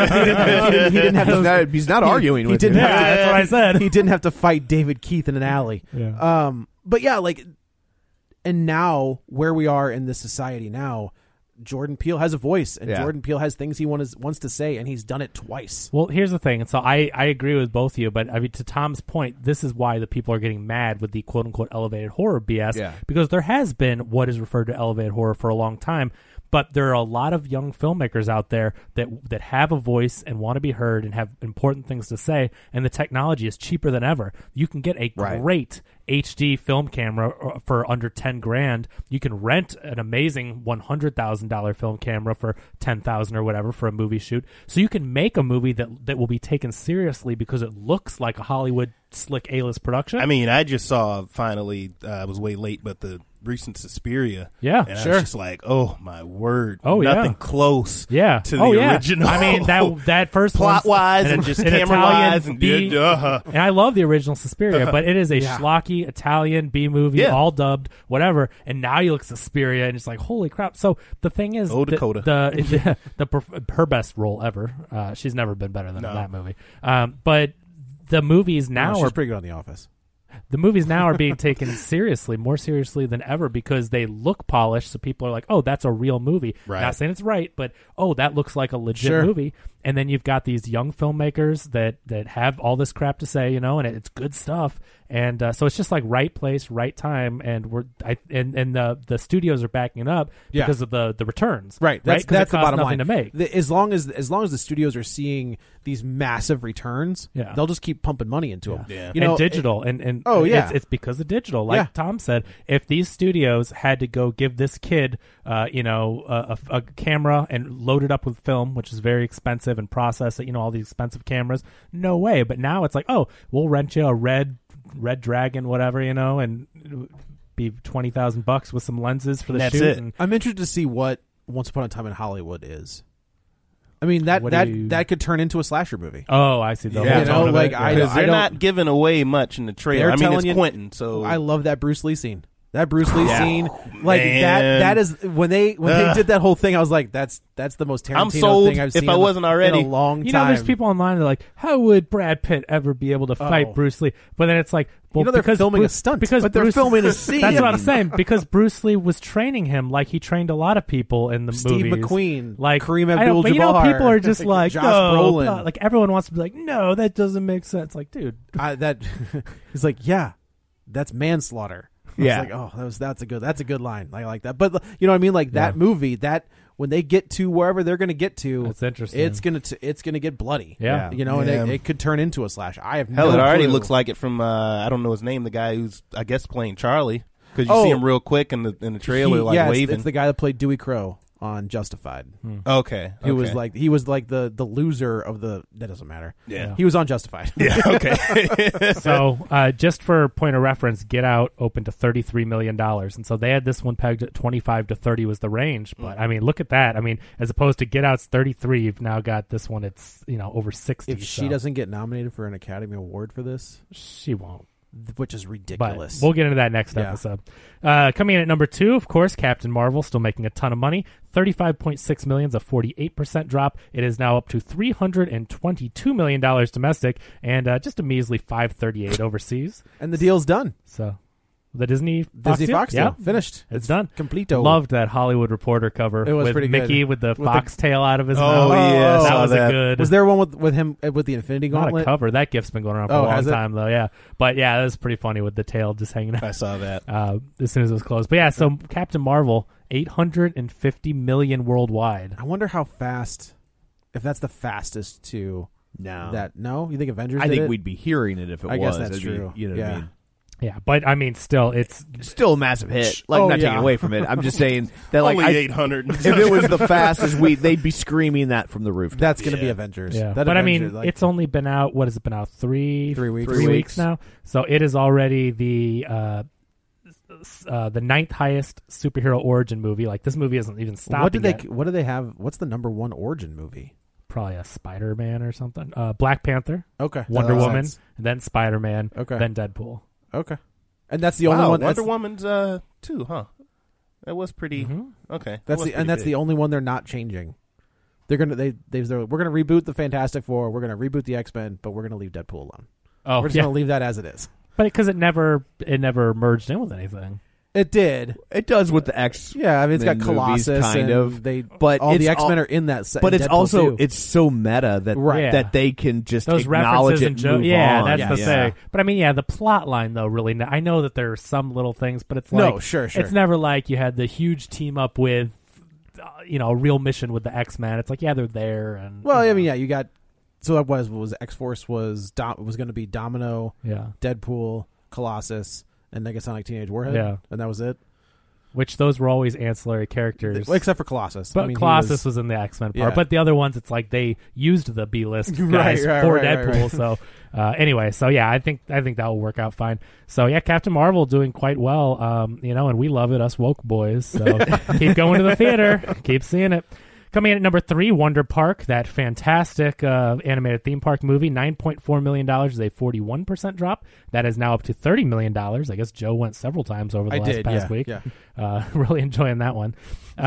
Speaker 7: didn't have to.
Speaker 6: He's not arguing with
Speaker 7: He didn't
Speaker 6: you.
Speaker 7: have to,
Speaker 8: That's what I said.
Speaker 7: He didn't have to fight David Keith in an alley.
Speaker 8: Yeah.
Speaker 7: But yeah, like, and now where we are in this society now, Jordan Peele has a voice, and Jordan Peele has things he wants to say, and he's done it twice.
Speaker 8: Well, here's the thing, and so I agree with both of you, but I mean, to Tom's point, this is why the people are getting mad with the quote-unquote elevated horror BS, because there has been what is referred to elevated horror for a long time, but there are a lot of young filmmakers out there that have a voice and want to be heard and have important things to say, and the technology is cheaper than ever. You can get a great HD film camera for under $10,000. You can rent an amazing $100,000 film camera for $10,000 or whatever for a movie shoot. So you can make a movie that will be taken seriously because it looks like a Hollywood slick A-list production.
Speaker 9: I mean, I just saw finally. I was way late, but the recent Suspiria.
Speaker 8: Yeah,
Speaker 9: and I was just like, oh my word,
Speaker 8: oh
Speaker 9: nothing close.
Speaker 8: Yeah,
Speaker 9: to the original.
Speaker 8: I mean that first
Speaker 9: plot wise and just camera wise and
Speaker 8: and I love the original Suspiria, but it is a schlocky Italian B movie, all dubbed, whatever. And now you look at Suspiria and it's like, holy crap! So the thing is,
Speaker 9: Dakota,
Speaker 8: her best role ever. She's never been better than in that movie. But the movies now
Speaker 7: she's pretty good on The Office.
Speaker 8: The movies now are being taken seriously, more seriously than ever, because they look polished. So people are like, "Oh, that's a real movie."
Speaker 9: Right.
Speaker 8: Not saying it's right, but that looks like a legit movie. And then you've got these young filmmakers that have all this crap to say, and it's good stuff. And so it's just like right place, right time, and the studios are backing it up because of the returns.
Speaker 7: Right. That's
Speaker 8: the
Speaker 7: bottom line.
Speaker 8: to make.
Speaker 7: As long as the studios are seeing these massive returns, they'll just keep pumping money into them.
Speaker 9: Yeah.
Speaker 8: And digital and it's because of digital. Like Tom said, if these studios had to go give this kid a camera and load it up with film, which is very expensive, and process it, all these expensive cameras, no way. But now it's like, oh, we'll rent you a red Dragon, whatever, and be $20,000 with some lenses for the
Speaker 9: That's
Speaker 8: shoot.
Speaker 9: it.
Speaker 8: And
Speaker 7: I'm interested to see what Once Upon a Time in Hollywood is. I mean, that could turn into a slasher movie.
Speaker 8: Oh, I see.
Speaker 9: They're not giving away much in the trailer. I mean, it's Quentin, so
Speaker 7: I love that Bruce Lee scene. That Bruce Lee scene, like that is when they did that whole thing. I was like, that's the most Tarantino thing I've seen.
Speaker 9: If I wasn't already
Speaker 7: in a long time.
Speaker 8: There's people online that are like, how would Brad Pitt ever be able to fight Bruce Lee? But then it's like, well,
Speaker 7: they're filming a stunt,
Speaker 8: but
Speaker 6: they're filming a scene.
Speaker 8: That's what I'm saying, because Bruce Lee was training him like he trained a lot of people in the
Speaker 7: Steve
Speaker 8: movies.
Speaker 7: McQueen,
Speaker 8: like
Speaker 7: Kareem Abdul-Jabbar.
Speaker 8: But people are just like,
Speaker 7: Josh
Speaker 8: no,
Speaker 7: Brolin.
Speaker 8: blah. Like everyone wants to be like, no, that doesn't make sense. Like, dude,
Speaker 7: he's like, yeah, that's manslaughter.
Speaker 6: Yeah.
Speaker 7: Like, oh, that's a good line. I like that. But you know what I mean? Like that movie, that when they get to wherever they're going to get to,
Speaker 8: that's interesting.
Speaker 7: It's gonna get bloody.
Speaker 8: Yeah.
Speaker 7: And it could turn into a slash. I have
Speaker 9: hell.
Speaker 7: No
Speaker 9: It already
Speaker 7: clue.
Speaker 9: looks like it from I don't know his name. The guy who's I guess playing Charlie, because you see him real quick in the trailer, waving.
Speaker 7: It's the guy that played Dewey Crow. on Justified.
Speaker 9: Okay.
Speaker 7: He was like the loser of the. That doesn't matter.
Speaker 9: Yeah.
Speaker 7: He was on Justified.
Speaker 9: Yeah. Okay.
Speaker 8: So just for point of reference, Get Out opened to $33 million, and so they had this one pegged at 25 to 30 was the range. But I mean, look at that. I mean, as opposed to Get Out's 33, you've now got this one. It's over 60.
Speaker 7: If she doesn't get nominated for an Academy Award for this,
Speaker 8: she won't.
Speaker 7: Which is ridiculous.
Speaker 8: But we'll get into that next episode. Coming in at number 2, of course, Captain Marvel, still making a ton of money. $35.6 million is a 48% drop. It is now up to $322 million domestic and just a measly $538 overseas.
Speaker 7: And the deal's done.
Speaker 8: So the Disney
Speaker 7: Fox deal.
Speaker 8: Yeah,
Speaker 7: finished.
Speaker 8: It's done.
Speaker 7: Completo.
Speaker 8: Loved that Hollywood Reporter cover.
Speaker 7: It was
Speaker 8: with
Speaker 7: pretty
Speaker 8: Mickey
Speaker 7: good.
Speaker 8: with the
Speaker 7: With
Speaker 8: fox tail out of his mouth.
Speaker 9: Oh, yeah.
Speaker 8: That was a good.
Speaker 7: Was there one with him with the Infinity
Speaker 8: Not
Speaker 7: Gauntlet?
Speaker 8: a cover. That gift's been going around for a long
Speaker 7: has it?
Speaker 8: time, though. Yeah, but yeah, that was pretty funny with the tail just hanging out.
Speaker 9: I saw that.
Speaker 8: As soon as it was closed. But yeah, so Captain Marvel, $850 million worldwide.
Speaker 7: I wonder how fast. If that's the fastest to that. No, you think Avengers?
Speaker 6: I
Speaker 7: did
Speaker 6: think
Speaker 7: it?
Speaker 6: we'd be hearing it if it
Speaker 7: I
Speaker 6: was.
Speaker 7: guess that's
Speaker 6: It'd be-
Speaker 7: true.
Speaker 6: you know what I mean?
Speaker 8: Yeah, but I mean, still, it's
Speaker 6: Still a massive hit. Like, not taking away from it. I'm just saying that, like,
Speaker 9: Only 800.
Speaker 6: if it was the fastest, they'd be screaming that from the roof.
Speaker 7: That's going to be Avengers.
Speaker 8: yeah.
Speaker 7: That
Speaker 8: But I
Speaker 7: Avengers,
Speaker 8: mean,
Speaker 7: like-
Speaker 8: it's only been out. What has it been out? 3
Speaker 7: weeks.
Speaker 8: 3 weeks now. So it is already the 9th highest superhero origin movie. Like this movie isn't even stopping.
Speaker 7: What do they have? What's the number one origin movie?
Speaker 8: Probably a Spider-Man or something. Black Panther.
Speaker 7: Okay,
Speaker 8: Wonder
Speaker 7: that makes
Speaker 8: Woman.
Speaker 7: sense.
Speaker 8: Then Spider-Man.
Speaker 7: Okay.
Speaker 8: Then Deadpool.
Speaker 7: Okay, and that's the only one.
Speaker 9: Wonder Woman's too, huh? That was pretty okay.
Speaker 7: That's the only one they're not changing. They're gonna we're gonna reboot the Fantastic Four. We're gonna reboot the X-Men, but we're gonna leave Deadpool alone.
Speaker 8: Oh,
Speaker 7: we're just gonna leave that as it is.
Speaker 8: But because it never merged in with anything.
Speaker 7: It did.
Speaker 6: It does with the X.
Speaker 7: Yeah, I mean, it's got
Speaker 6: movies,
Speaker 7: Colossus,
Speaker 6: kind
Speaker 7: and
Speaker 6: of.
Speaker 7: but all the
Speaker 6: it's
Speaker 7: X-Men are in that.
Speaker 6: But it's
Speaker 7: Deadpool
Speaker 6: also
Speaker 7: too.
Speaker 6: it's so meta that
Speaker 7: Right.
Speaker 6: that they can just
Speaker 8: Those
Speaker 6: acknowledge
Speaker 8: references
Speaker 6: it
Speaker 8: and jokes.
Speaker 6: move
Speaker 8: Yeah,
Speaker 6: on.
Speaker 8: that's the thing. But I mean, the plot line though, really. I know that there are some little things, but it's like
Speaker 7: sure.
Speaker 8: It's never like you had the huge team up with, a real mission with the X-Men. It's like they're there and.
Speaker 7: Well, I mean, you got. So that was X-Force was going to be Domino, Deadpool, Colossus, and Negasonic Teenage Warhead, and that was it.
Speaker 8: Which those were always ancillary characters,
Speaker 7: except for Colossus.
Speaker 8: But
Speaker 7: I mean,
Speaker 8: Colossus was in the X-Men part. But the other ones, it's like they used the B-list guys for Deadpool.
Speaker 7: Right.
Speaker 8: So anyway, so yeah, I think that will work out fine. So yeah, Captain Marvel doing quite well, and we love it, us woke boys. So keep going to the theater, keep seeing it. Coming in at number 3, Wonder Park, that fantastic animated theme park movie, $9.4 million is a 41% drop. That is now up to $30 million. I guess Joe went several times over the past week.
Speaker 7: Yeah.
Speaker 8: Really enjoying that one.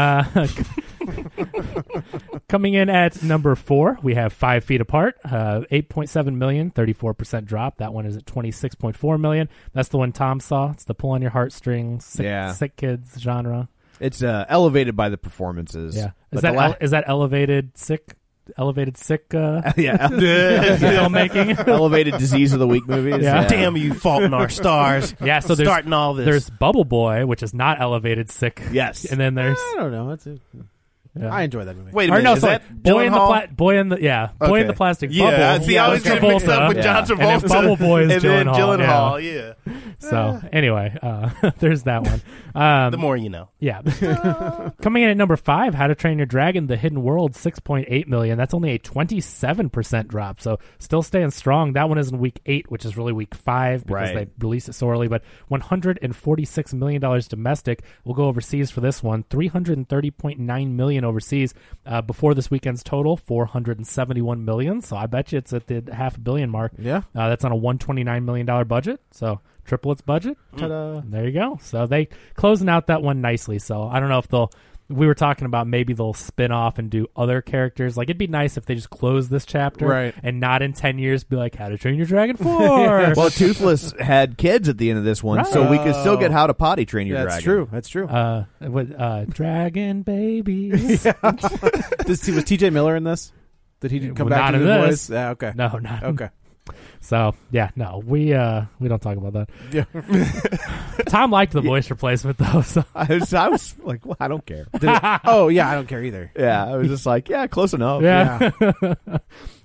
Speaker 8: Coming in at number 4, we have 5 Feet Apart, $8.7 million, 34% drop. That one is at $26.4 million. That's the one Tom saw. It's the pull on your heartstrings, sick kids genre.
Speaker 6: It's elevated by the performances.
Speaker 8: Yeah, is that elevated sick?
Speaker 6: Yeah,
Speaker 8: filmmaking.
Speaker 6: Elevated disease of the week movies.
Speaker 8: Yeah.
Speaker 9: Damn you, Fault in Our Stars.
Speaker 8: Yeah, so
Speaker 9: starting all this.
Speaker 8: There's Bubble Boy, which is not elevated sick.
Speaker 6: Yes,
Speaker 8: and then there's
Speaker 7: I don't know. I enjoy that movie.
Speaker 9: Wait a minute, is that
Speaker 8: Boy in
Speaker 9: Gyllenhaal?
Speaker 8: Boy in the plastic bubble.
Speaker 9: Yeah, see, I was getting mixed up with John Travolta.
Speaker 8: And then Bubble Boy is
Speaker 9: and then
Speaker 8: Gyllenhaal.
Speaker 9: Yeah.
Speaker 8: So anyway, there's that one.
Speaker 9: The more you know.
Speaker 8: Yeah. Coming in at number 5, How to Train Your Dragon: The Hidden World, $6.8 million. That's only a 27% drop. So still staying strong. That one is in week 8, which is really week 5 because they released it so early. But $146 million domestic. We'll go overseas for this one. $330.9 million overseas. Before this weekend's total, $471 million. So I bet you it's at the $500 million mark.
Speaker 7: Yeah.
Speaker 8: That's on a $129 million budget. So triple its budget. Ta-da. There you go. So they closing out that one nicely. So I don't know if we were talking about maybe they'll spin off and do other characters. Like, it'd be nice if they just close this chapter and not in 10 years be like, How to Train Your Dragon 4.
Speaker 6: Well, Toothless had kids at the end of this one, so we could still get How to Potty Train Your Dragon.
Speaker 7: That's true.
Speaker 8: With Dragon Babies.
Speaker 7: Was T.J. Miller in this? Did he come back
Speaker 8: not
Speaker 7: to
Speaker 8: in
Speaker 7: the
Speaker 8: this.
Speaker 7: voice? Yeah, okay.
Speaker 8: No, not
Speaker 7: okay.
Speaker 8: So yeah, no, we don't talk about that.
Speaker 7: Yeah.
Speaker 8: Tom liked the voice replacement though. So.
Speaker 6: I was like, well, I don't care.
Speaker 7: Oh yeah, I don't care either.
Speaker 6: Yeah, I was just like, yeah, close enough.
Speaker 8: Yeah.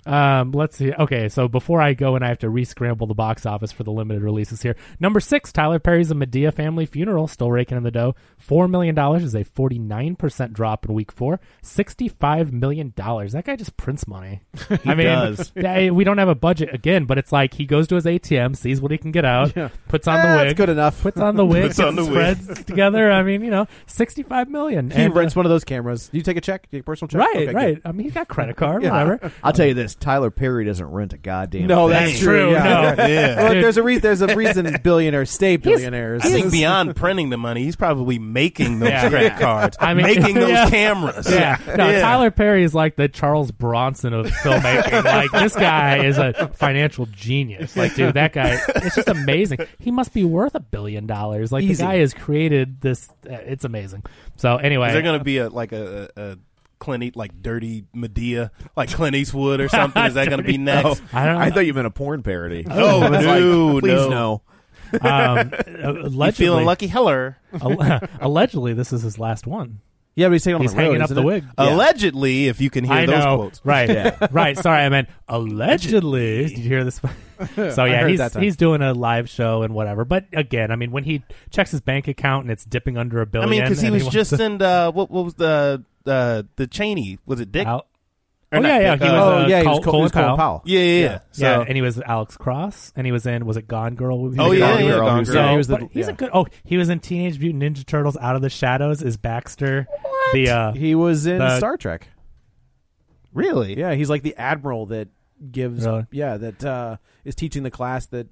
Speaker 8: Let's see. Okay, so before I go and I have to re-scramble the box office for the limited releases here. Number 6, Tyler Perry's A Medea Family Funeral, still raking in the dough. $4 million is a 49% drop in week 4. $65 million. That guy just prints money. I mean,
Speaker 6: does.
Speaker 8: We don't have a budget again, but it's like he goes to his ATM, sees what he can get out, puts on the wig.
Speaker 7: That's good enough.
Speaker 8: Puts on the wig,
Speaker 9: Puts on the
Speaker 8: spreads together. I mean, $65 million.
Speaker 7: He rents one of those cameras. Do you take a check? Do you take a personal check?
Speaker 8: Right,
Speaker 7: Okay,
Speaker 8: right.
Speaker 7: good.
Speaker 8: I mean, he's got credit card, whatever.
Speaker 6: I'll tell you this: Tyler Perry doesn't rent a goddamn.
Speaker 7: No,
Speaker 6: thing.
Speaker 7: that's true.
Speaker 8: Yeah.
Speaker 7: No.
Speaker 9: Yeah.
Speaker 7: Well, there's a reason billionaires stay billionaires.
Speaker 9: I think beyond printing the money, he's probably making those
Speaker 8: Yeah.
Speaker 9: credit cards.
Speaker 8: I mean,
Speaker 9: making those
Speaker 8: yeah.
Speaker 9: cameras.
Speaker 8: Yeah. No, Tyler Perry is like the Charles Bronson of filmmaking. Like, this guy is a financial genius. Like, dude, that guy, it's just amazing. He must be worth $1 billion. Like,
Speaker 7: Easy.
Speaker 8: the guy has created this. It's amazing. So, anyway.
Speaker 9: Is there going to be a Clint like Dirty Medea, like Clint Eastwood or something? Is that going to be next?
Speaker 8: I don't know.
Speaker 6: I thought you meant a porn parody.
Speaker 9: Oh, no,
Speaker 6: please
Speaker 9: no.
Speaker 8: Allegedly,
Speaker 9: You feeling lucky? Heller.
Speaker 8: Allegedly, this is his last one.
Speaker 7: Yeah, but he's taking on
Speaker 8: He's
Speaker 7: the road,
Speaker 8: hanging up
Speaker 7: isn't
Speaker 8: the
Speaker 7: it?
Speaker 8: wig.
Speaker 9: Allegedly, if you can hear
Speaker 8: I
Speaker 9: those
Speaker 8: know.
Speaker 9: quotes.
Speaker 8: Right. Right. Sorry, I meant allegedly. Did you hear this? So, yeah,
Speaker 7: heard that time.
Speaker 8: he's doing a live show and whatever. But again, I mean, when he checks his bank account and it's dipping under $1 billion.
Speaker 9: I mean, because he
Speaker 8: and
Speaker 9: was
Speaker 8: wants
Speaker 9: just
Speaker 8: to-
Speaker 9: in what was the Cheney? Was it Dick?
Speaker 8: Al-
Speaker 9: Or
Speaker 8: Oh,
Speaker 9: not
Speaker 8: yeah,
Speaker 9: Dick,
Speaker 8: he was,
Speaker 7: he
Speaker 8: Colin
Speaker 7: was Colin
Speaker 8: Powell.
Speaker 7: Powell.
Speaker 9: Yeah. So,
Speaker 8: Yeah, and he was Alex Cross, and he was in, was it Gone Girl?
Speaker 9: Oh, yeah,
Speaker 8: Gone
Speaker 9: yeah,
Speaker 8: Girl.
Speaker 9: Gone
Speaker 8: So,
Speaker 9: Girl.
Speaker 7: Yeah, he was the-
Speaker 8: but he's
Speaker 7: yeah.
Speaker 8: a good. Oh, he was in Teenage Mutant Ninja Turtles: Out of the Shadows. Is Baxter the?
Speaker 7: He was in
Speaker 8: the-
Speaker 7: Star Trek.
Speaker 9: really?
Speaker 7: Yeah, he's like the admiral that gives.
Speaker 8: Really?
Speaker 7: Yeah, that is teaching the class that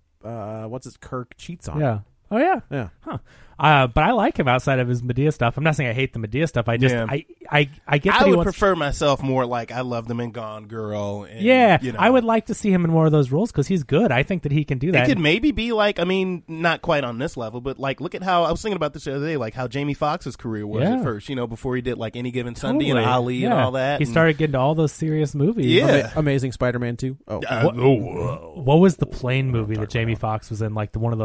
Speaker 7: Kirk cheats on.
Speaker 8: Yeah. Oh yeah.
Speaker 7: Yeah.
Speaker 8: Huh. But I like him outside of his Medea stuff. I'm not saying I hate the Medea stuff. I just
Speaker 9: Yeah.
Speaker 8: I get that
Speaker 9: I
Speaker 8: he
Speaker 9: would
Speaker 8: wants.
Speaker 9: prefer myself more like I loved him in Gone Girl. And,
Speaker 8: Yeah,
Speaker 9: you know.
Speaker 8: I would like to see him in more of those roles because he's good. I think that he can do that.
Speaker 9: It could maybe be like, I mean, not quite on this level, but like, look at how I was thinking about this the other day, like how Jamie Foxx's career was
Speaker 8: Yeah.
Speaker 9: at first, before he did like Any Given Sunday
Speaker 8: Totally.
Speaker 9: and Ali and
Speaker 8: Yeah.
Speaker 9: all that.
Speaker 8: He
Speaker 9: and-
Speaker 8: started getting to all those serious movies.
Speaker 9: Yeah.
Speaker 7: Amazing Spider-Man 2. Oh,
Speaker 8: What was the plane movie that Jamie Foxx was in? Like one of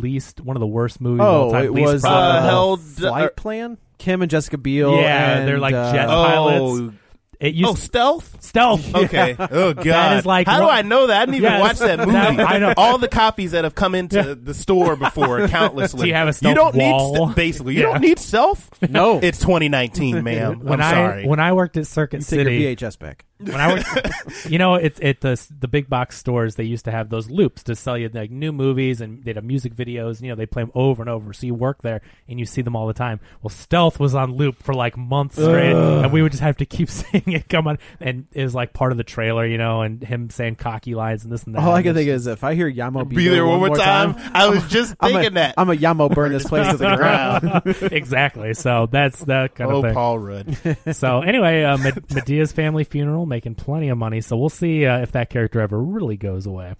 Speaker 8: the worst movies of all time.
Speaker 7: it
Speaker 8: Least
Speaker 7: was
Speaker 8: profitable.
Speaker 7: Flight Plan. Kim and Jessica Biel.
Speaker 8: Yeah,
Speaker 7: and,
Speaker 8: they're like jet
Speaker 9: Oh,
Speaker 8: pilots. It used
Speaker 9: Stealth?
Speaker 8: Stealth.
Speaker 9: Okay. Oh, God.
Speaker 8: That is like
Speaker 9: how do
Speaker 8: one-
Speaker 9: I know that? I didn't even
Speaker 8: Yes.
Speaker 9: watch that movie.
Speaker 8: I know.
Speaker 9: All the copies that have come into the store before, countlessly.
Speaker 8: Do you have a
Speaker 9: You
Speaker 8: stealth
Speaker 9: don't
Speaker 8: wall?
Speaker 9: need basically. You
Speaker 8: Yeah.
Speaker 9: don't need stealth.
Speaker 7: No.
Speaker 9: It's 2019, ma'am.
Speaker 8: When
Speaker 9: I'm sorry.
Speaker 8: when I worked at Circuit
Speaker 7: Take your
Speaker 8: City,
Speaker 7: VHS back.
Speaker 8: when I worked, it's at the big box stores. They used to have those loops to sell you like new movies, and they'd have music videos. And, they play them over and over. So you work there and you see them all the time. Well, Stealth was on loop for like months straight, and we would just have to keep seeing it come on. And it was like part of the trailer, and him saying cocky lines and this and that.
Speaker 7: All I can think is if I hear Yamo
Speaker 9: Be there one more time. I was just thinking that.
Speaker 7: I'm a Yamo burn this place to the ground.
Speaker 8: Exactly. So that's that kind of thing.
Speaker 9: Paul Rudd.
Speaker 8: So anyway, Medea's Family Funeral making plenty of money. So we'll see if that character ever really goes away.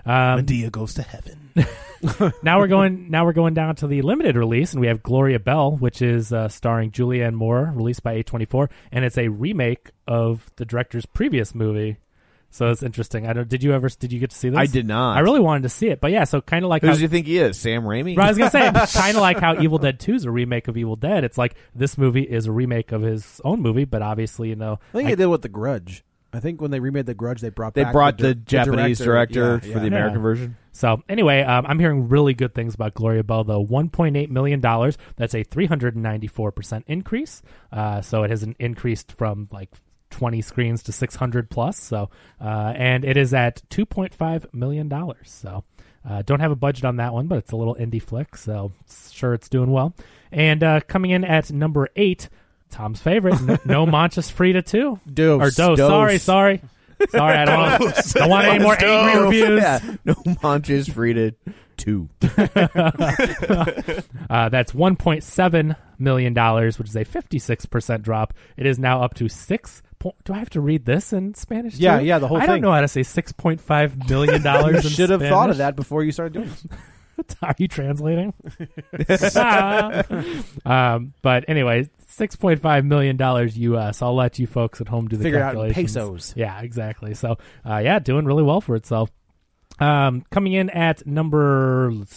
Speaker 9: Medea goes to heaven.
Speaker 8: Now we're going down to the limited release, and we have Gloria Bell, which is starring Julianne Moore, released by A24, and it's a remake of the director's previous movie. So it's interesting. Did you get to see this?
Speaker 6: I did not.
Speaker 8: I really wanted to see it, but yeah. So kind of like
Speaker 6: Who
Speaker 8: how,
Speaker 6: do you think he is? Sam Raimi?
Speaker 8: I was gonna say kind of like how Evil Dead 2 is a remake of Evil Dead. It's like this movie is a remake of his own movie, but obviously
Speaker 7: I think they did with The Grudge. I think when they remade The Grudge, they brought back
Speaker 6: the Japanese director for the
Speaker 8: Yeah.
Speaker 6: American version.
Speaker 8: So anyway, I'm hearing really good things about Gloria Bell, though. $1.8 million. That's a 394% increase. So it has increased from like 20 screens to 600 plus. So, and it is at $2.5 million. So, don't have a budget on that one, but it's a little indie flick. So sure, it's doing well. And, coming in at number 8, Tom's favorite, No Manchas Frida 2.
Speaker 7: Dose.
Speaker 8: Sorry. I don't want any more angry reviews.
Speaker 6: Yeah. No Manchas Frida 2.
Speaker 8: That's $1.7 million, which is a 56% drop. It is now up to 6. Do I have to read this in Spanish?
Speaker 7: Yeah,
Speaker 8: too?
Speaker 7: yeah, the whole
Speaker 8: I
Speaker 7: thing.
Speaker 8: don't know how to say $6.5 million in
Speaker 7: You should have
Speaker 8: Spanish.
Speaker 7: thought of that before you started doing it.
Speaker 8: Are you translating? But anyway, $6.5 million US. I'll let you folks at home do the
Speaker 7: Figure it out in
Speaker 8: calculations.
Speaker 7: pesos.
Speaker 8: Yeah, exactly. So, doing really well for itself. Coming in at number 9,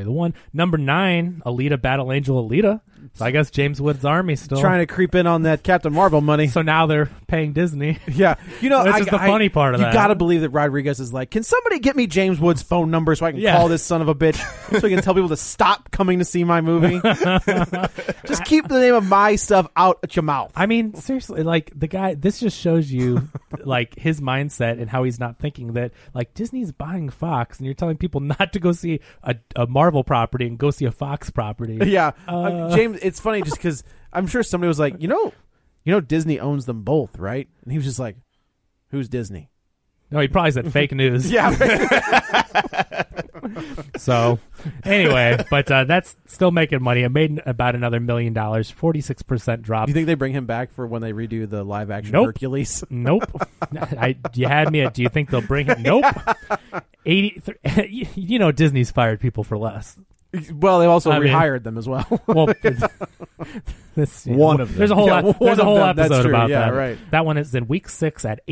Speaker 8: Alita Battle Angel Alita. So I guess James Woods' Army still
Speaker 7: trying to creep in on that Captain Marvel money.
Speaker 8: So now they're paying Disney.
Speaker 7: Yeah.
Speaker 8: This is the funny part of that.
Speaker 7: You got to believe that Rodriguez is like, can somebody get me James Woods' phone number so I can call this son of a bitch so I can tell people to stop coming to see my movie? Just keep the name of my stuff out at your mouth.
Speaker 8: I mean, seriously, like the guy, this just shows you like his mindset and how he's not thinking that like Disney's buying Fox and you're telling people not to go see a Marvel property and go see a Fox property.
Speaker 7: Yeah. James, it's funny just because I'm sure somebody was like, you know, Disney owns them both, right? And he was just like, who's Disney?
Speaker 8: No, he probably said fake news.
Speaker 7: Yeah.
Speaker 8: So, anyway, but that's still making money. It made about another $1 million, 46% drop.
Speaker 7: Do you think they bring him back for when they redo the live action Hercules?
Speaker 8: Nope. You had me at, do you think they'll bring him? Nope. 83. You know, Disney's fired people for less.
Speaker 7: Well, they also rehired them as well.
Speaker 8: Well,
Speaker 6: one of them.
Speaker 8: There's a whole episode about that.
Speaker 7: Right.
Speaker 8: That one is in week 6 at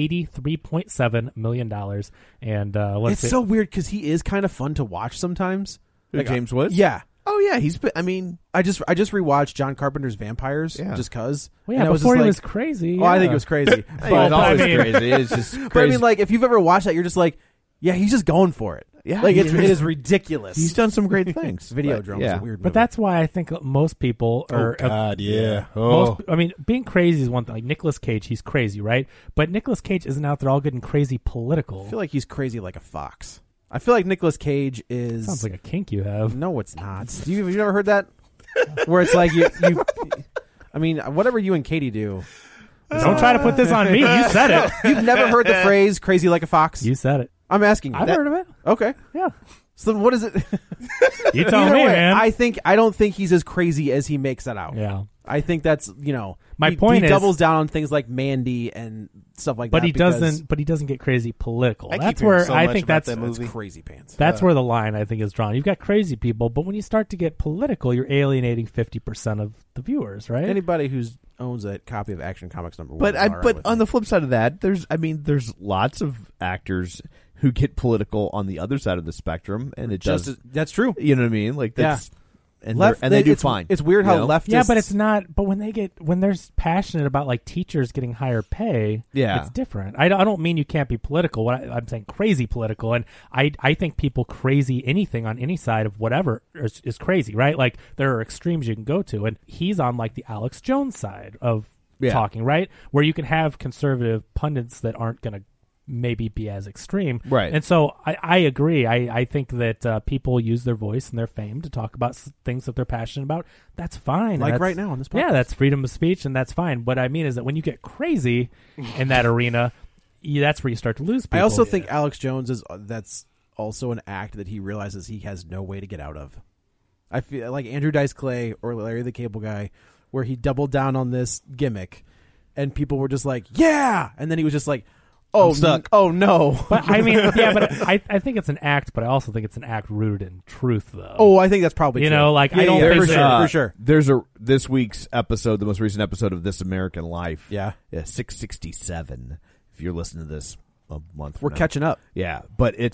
Speaker 8: $83.7 million. And
Speaker 7: it's so weird because he is kind of fun to watch sometimes.
Speaker 6: Like, James Woods?
Speaker 7: Yeah.
Speaker 6: Oh yeah, he's been. I mean,
Speaker 7: I just rewatched John Carpenter's Vampires just because.
Speaker 8: Well, yeah, before he was crazy.
Speaker 7: Oh, I think it was crazy.
Speaker 6: But always crazy. It's just crazy.
Speaker 7: But I mean, like, if you've ever watched that, you're just like, yeah, he's just going for it.
Speaker 6: Yeah,
Speaker 7: like it is ridiculous.
Speaker 6: He's done some great things.
Speaker 7: Videodrome is a weird movie.
Speaker 8: But that's why I think most people are.
Speaker 9: Oh God, yeah.
Speaker 8: I mean, being crazy is one thing. Like Nicolas Cage, he's crazy, right? But Nicolas Cage isn't out there all getting crazy political.
Speaker 7: I feel like he's crazy like a fox. I feel like Nicolas Cage is.
Speaker 8: Sounds like a kink you have.
Speaker 7: No, it's not. Have you ever heard that? Where it's like you. I mean, whatever you and Katie do.
Speaker 8: Don't try to put this on me. You said it.
Speaker 7: You've never heard the phrase "crazy like a fox"?
Speaker 8: You said it.
Speaker 7: I'm asking you.
Speaker 8: I've heard of it.
Speaker 7: Okay.
Speaker 8: Yeah.
Speaker 7: So what is it?
Speaker 8: You tell me, man.
Speaker 7: I don't think he's as crazy as he makes that out.
Speaker 8: Yeah.
Speaker 7: I think that's
Speaker 8: my point.
Speaker 7: He doubles down on things like Mandy and stuff like that.
Speaker 8: But he doesn't get crazy political. That's where I think that's
Speaker 7: crazy pants.
Speaker 8: That's where the line I think is drawn. You've got crazy people, but when you start to get political, you're alienating 50% of the viewers, right?
Speaker 7: Anybody who owns a copy of Action Comics #1.
Speaker 6: But on the flip side of that, there's lots of actors who get political on the other side of the spectrum, and
Speaker 7: that's true.
Speaker 6: You know what I mean? Like that's and they do fine.
Speaker 7: It's weird how leftists.
Speaker 8: Yeah, but it's not. But when they're passionate about like teachers getting higher pay, it's different. I don't mean you can't be political. I'm saying crazy political, and I think people crazy anything on any side of whatever is crazy, right? Like there are extremes you can go to, and he's on like the Alex Jones side of talking, right? Where you can have conservative pundits that aren't going to maybe be as extreme,
Speaker 6: right?
Speaker 8: And so I agree. I think that people use their voice and their fame to talk about things that they're passionate about. That's fine.
Speaker 7: Like right now on this podcast.
Speaker 8: Yeah, that's freedom of speech, and that's fine. What I mean is that when you get crazy in that arena, that's where you start to lose people.
Speaker 7: I also think Alex Jones that's also an act that he realizes he has no way to get out of. I feel like Andrew Dice Clay or Larry the Cable Guy, where he doubled down on this gimmick, and people were just like, "Yeah," and then he was just like, "Oh, stuck. Oh no!"
Speaker 8: But I mean, but I think it's an act, but I also think it's an act rooted in truth, though.
Speaker 7: Oh, I think that's probably true.
Speaker 8: Like I don't think
Speaker 7: for sure.
Speaker 6: There's this week's episode, the most recent episode of This American Life.
Speaker 7: Yeah,
Speaker 6: 667. If you're listening to this a month,
Speaker 7: we're catching up.
Speaker 6: Yeah, but it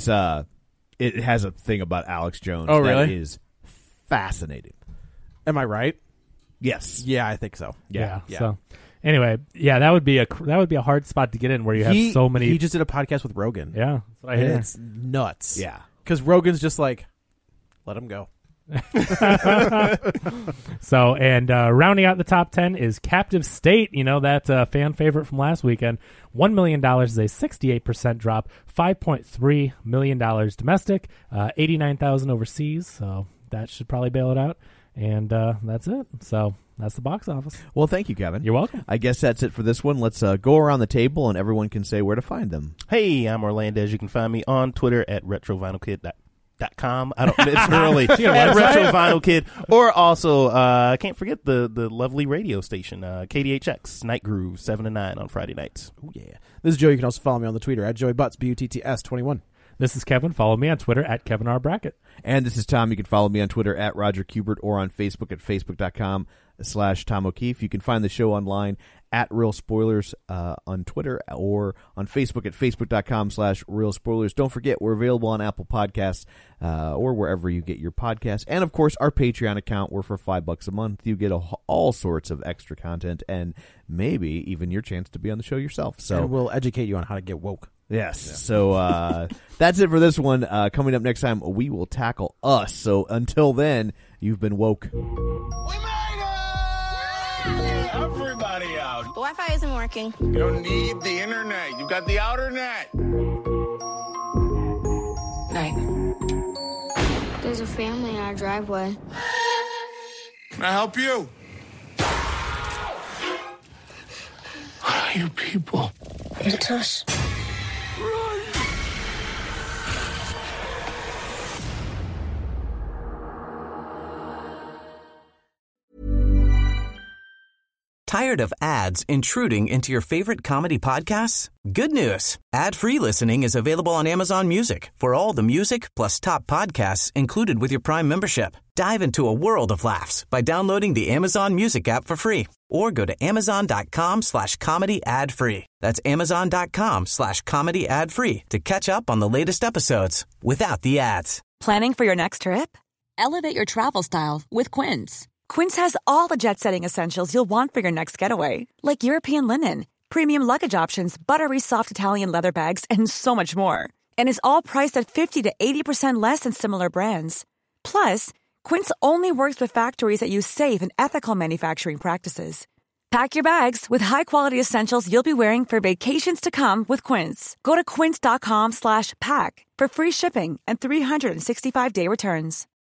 Speaker 6: has a thing about Alex Jones.
Speaker 7: Oh, really?
Speaker 6: That is fascinating.
Speaker 7: Am I right?
Speaker 6: Yes.
Speaker 7: Yeah, I think so.
Speaker 8: Yeah. So. Anyway, that would be a hard spot to get in where you have so many.
Speaker 7: He just did a podcast with Rogan.
Speaker 8: Yeah, that's what I hear.
Speaker 7: It's nuts.
Speaker 6: Yeah,
Speaker 7: because Rogan's just like, let him go.
Speaker 8: So, and rounding out the top 10 is Captive State. That fan favorite from last weekend. $1 million is a 68% drop. $5.3 million domestic. 89,000 overseas. So that should probably bail it out. And that's it. So that's the box office.
Speaker 6: Well, thank you, Kevin.
Speaker 8: You're welcome.
Speaker 6: I guess that's it for this one. Let's go around the table and everyone can say where to find them.
Speaker 9: Hey, I'm Orlandez. You can find me on Twitter at RetroVinylKid.com. It's early. At RetroVinylKid. Or also, I can't forget the lovely radio station, KDHX, Night Groove, 7 to 9 on Friday nights.
Speaker 7: Oh, yeah. This is Joe. You can also follow me on the Twitter at JoeyButts, BUTTS21.
Speaker 8: This is Kevin. Follow me on Twitter at Kevin R. Brackett.
Speaker 6: And this is Tom. You can follow me on Twitter at Roger Kubert or on Facebook at Facebook.com Tom O'Keefe. You can find the show online at Real Spoilers on Twitter or on Facebook at facebook.com/Real Spoilers. Don't forget, we're available on Apple Podcasts or wherever you get your podcasts. And, of course, our Patreon account, where for $5 a month, you get all sorts of extra content and maybe even your chance to be on the show yourself. So
Speaker 7: and we'll educate you on how to get woke.
Speaker 6: Yes. Yeah. So that's it for this one. Coming up next time, we will tackle Us. So until then, you've been woke.
Speaker 5: We made it! Everybody out.
Speaker 10: The Wi-Fi isn't working.
Speaker 5: You don't need the internet. You got the outer net.
Speaker 10: Night. There's a family in our driveway.
Speaker 5: Can I help you? What are you people?
Speaker 10: It's us.
Speaker 1: Tired of ads intruding into your favorite comedy podcasts? Good news. Ad-free listening is available on Amazon Music for all the music plus top podcasts included with your Prime membership. Dive into a world of laughs by downloading the Amazon Music app for free or go to amazon.com/comedy ad-free. That's amazon.com/comedy ad-free to catch up on the latest episodes without the ads.
Speaker 11: Planning for your next trip? Elevate your travel style with Quince. Quince has all the jet-setting essentials you'll want for your next getaway, like European linen, premium luggage options, buttery soft Italian leather bags, and so much more. And is all priced at 50 to 80% less than similar brands. Plus, Quince only works with factories that use safe and ethical manufacturing practices. Pack your bags with high-quality essentials you'll be wearing for vacations to come with Quince. Go to quince.com/pack for free shipping and 365-day returns.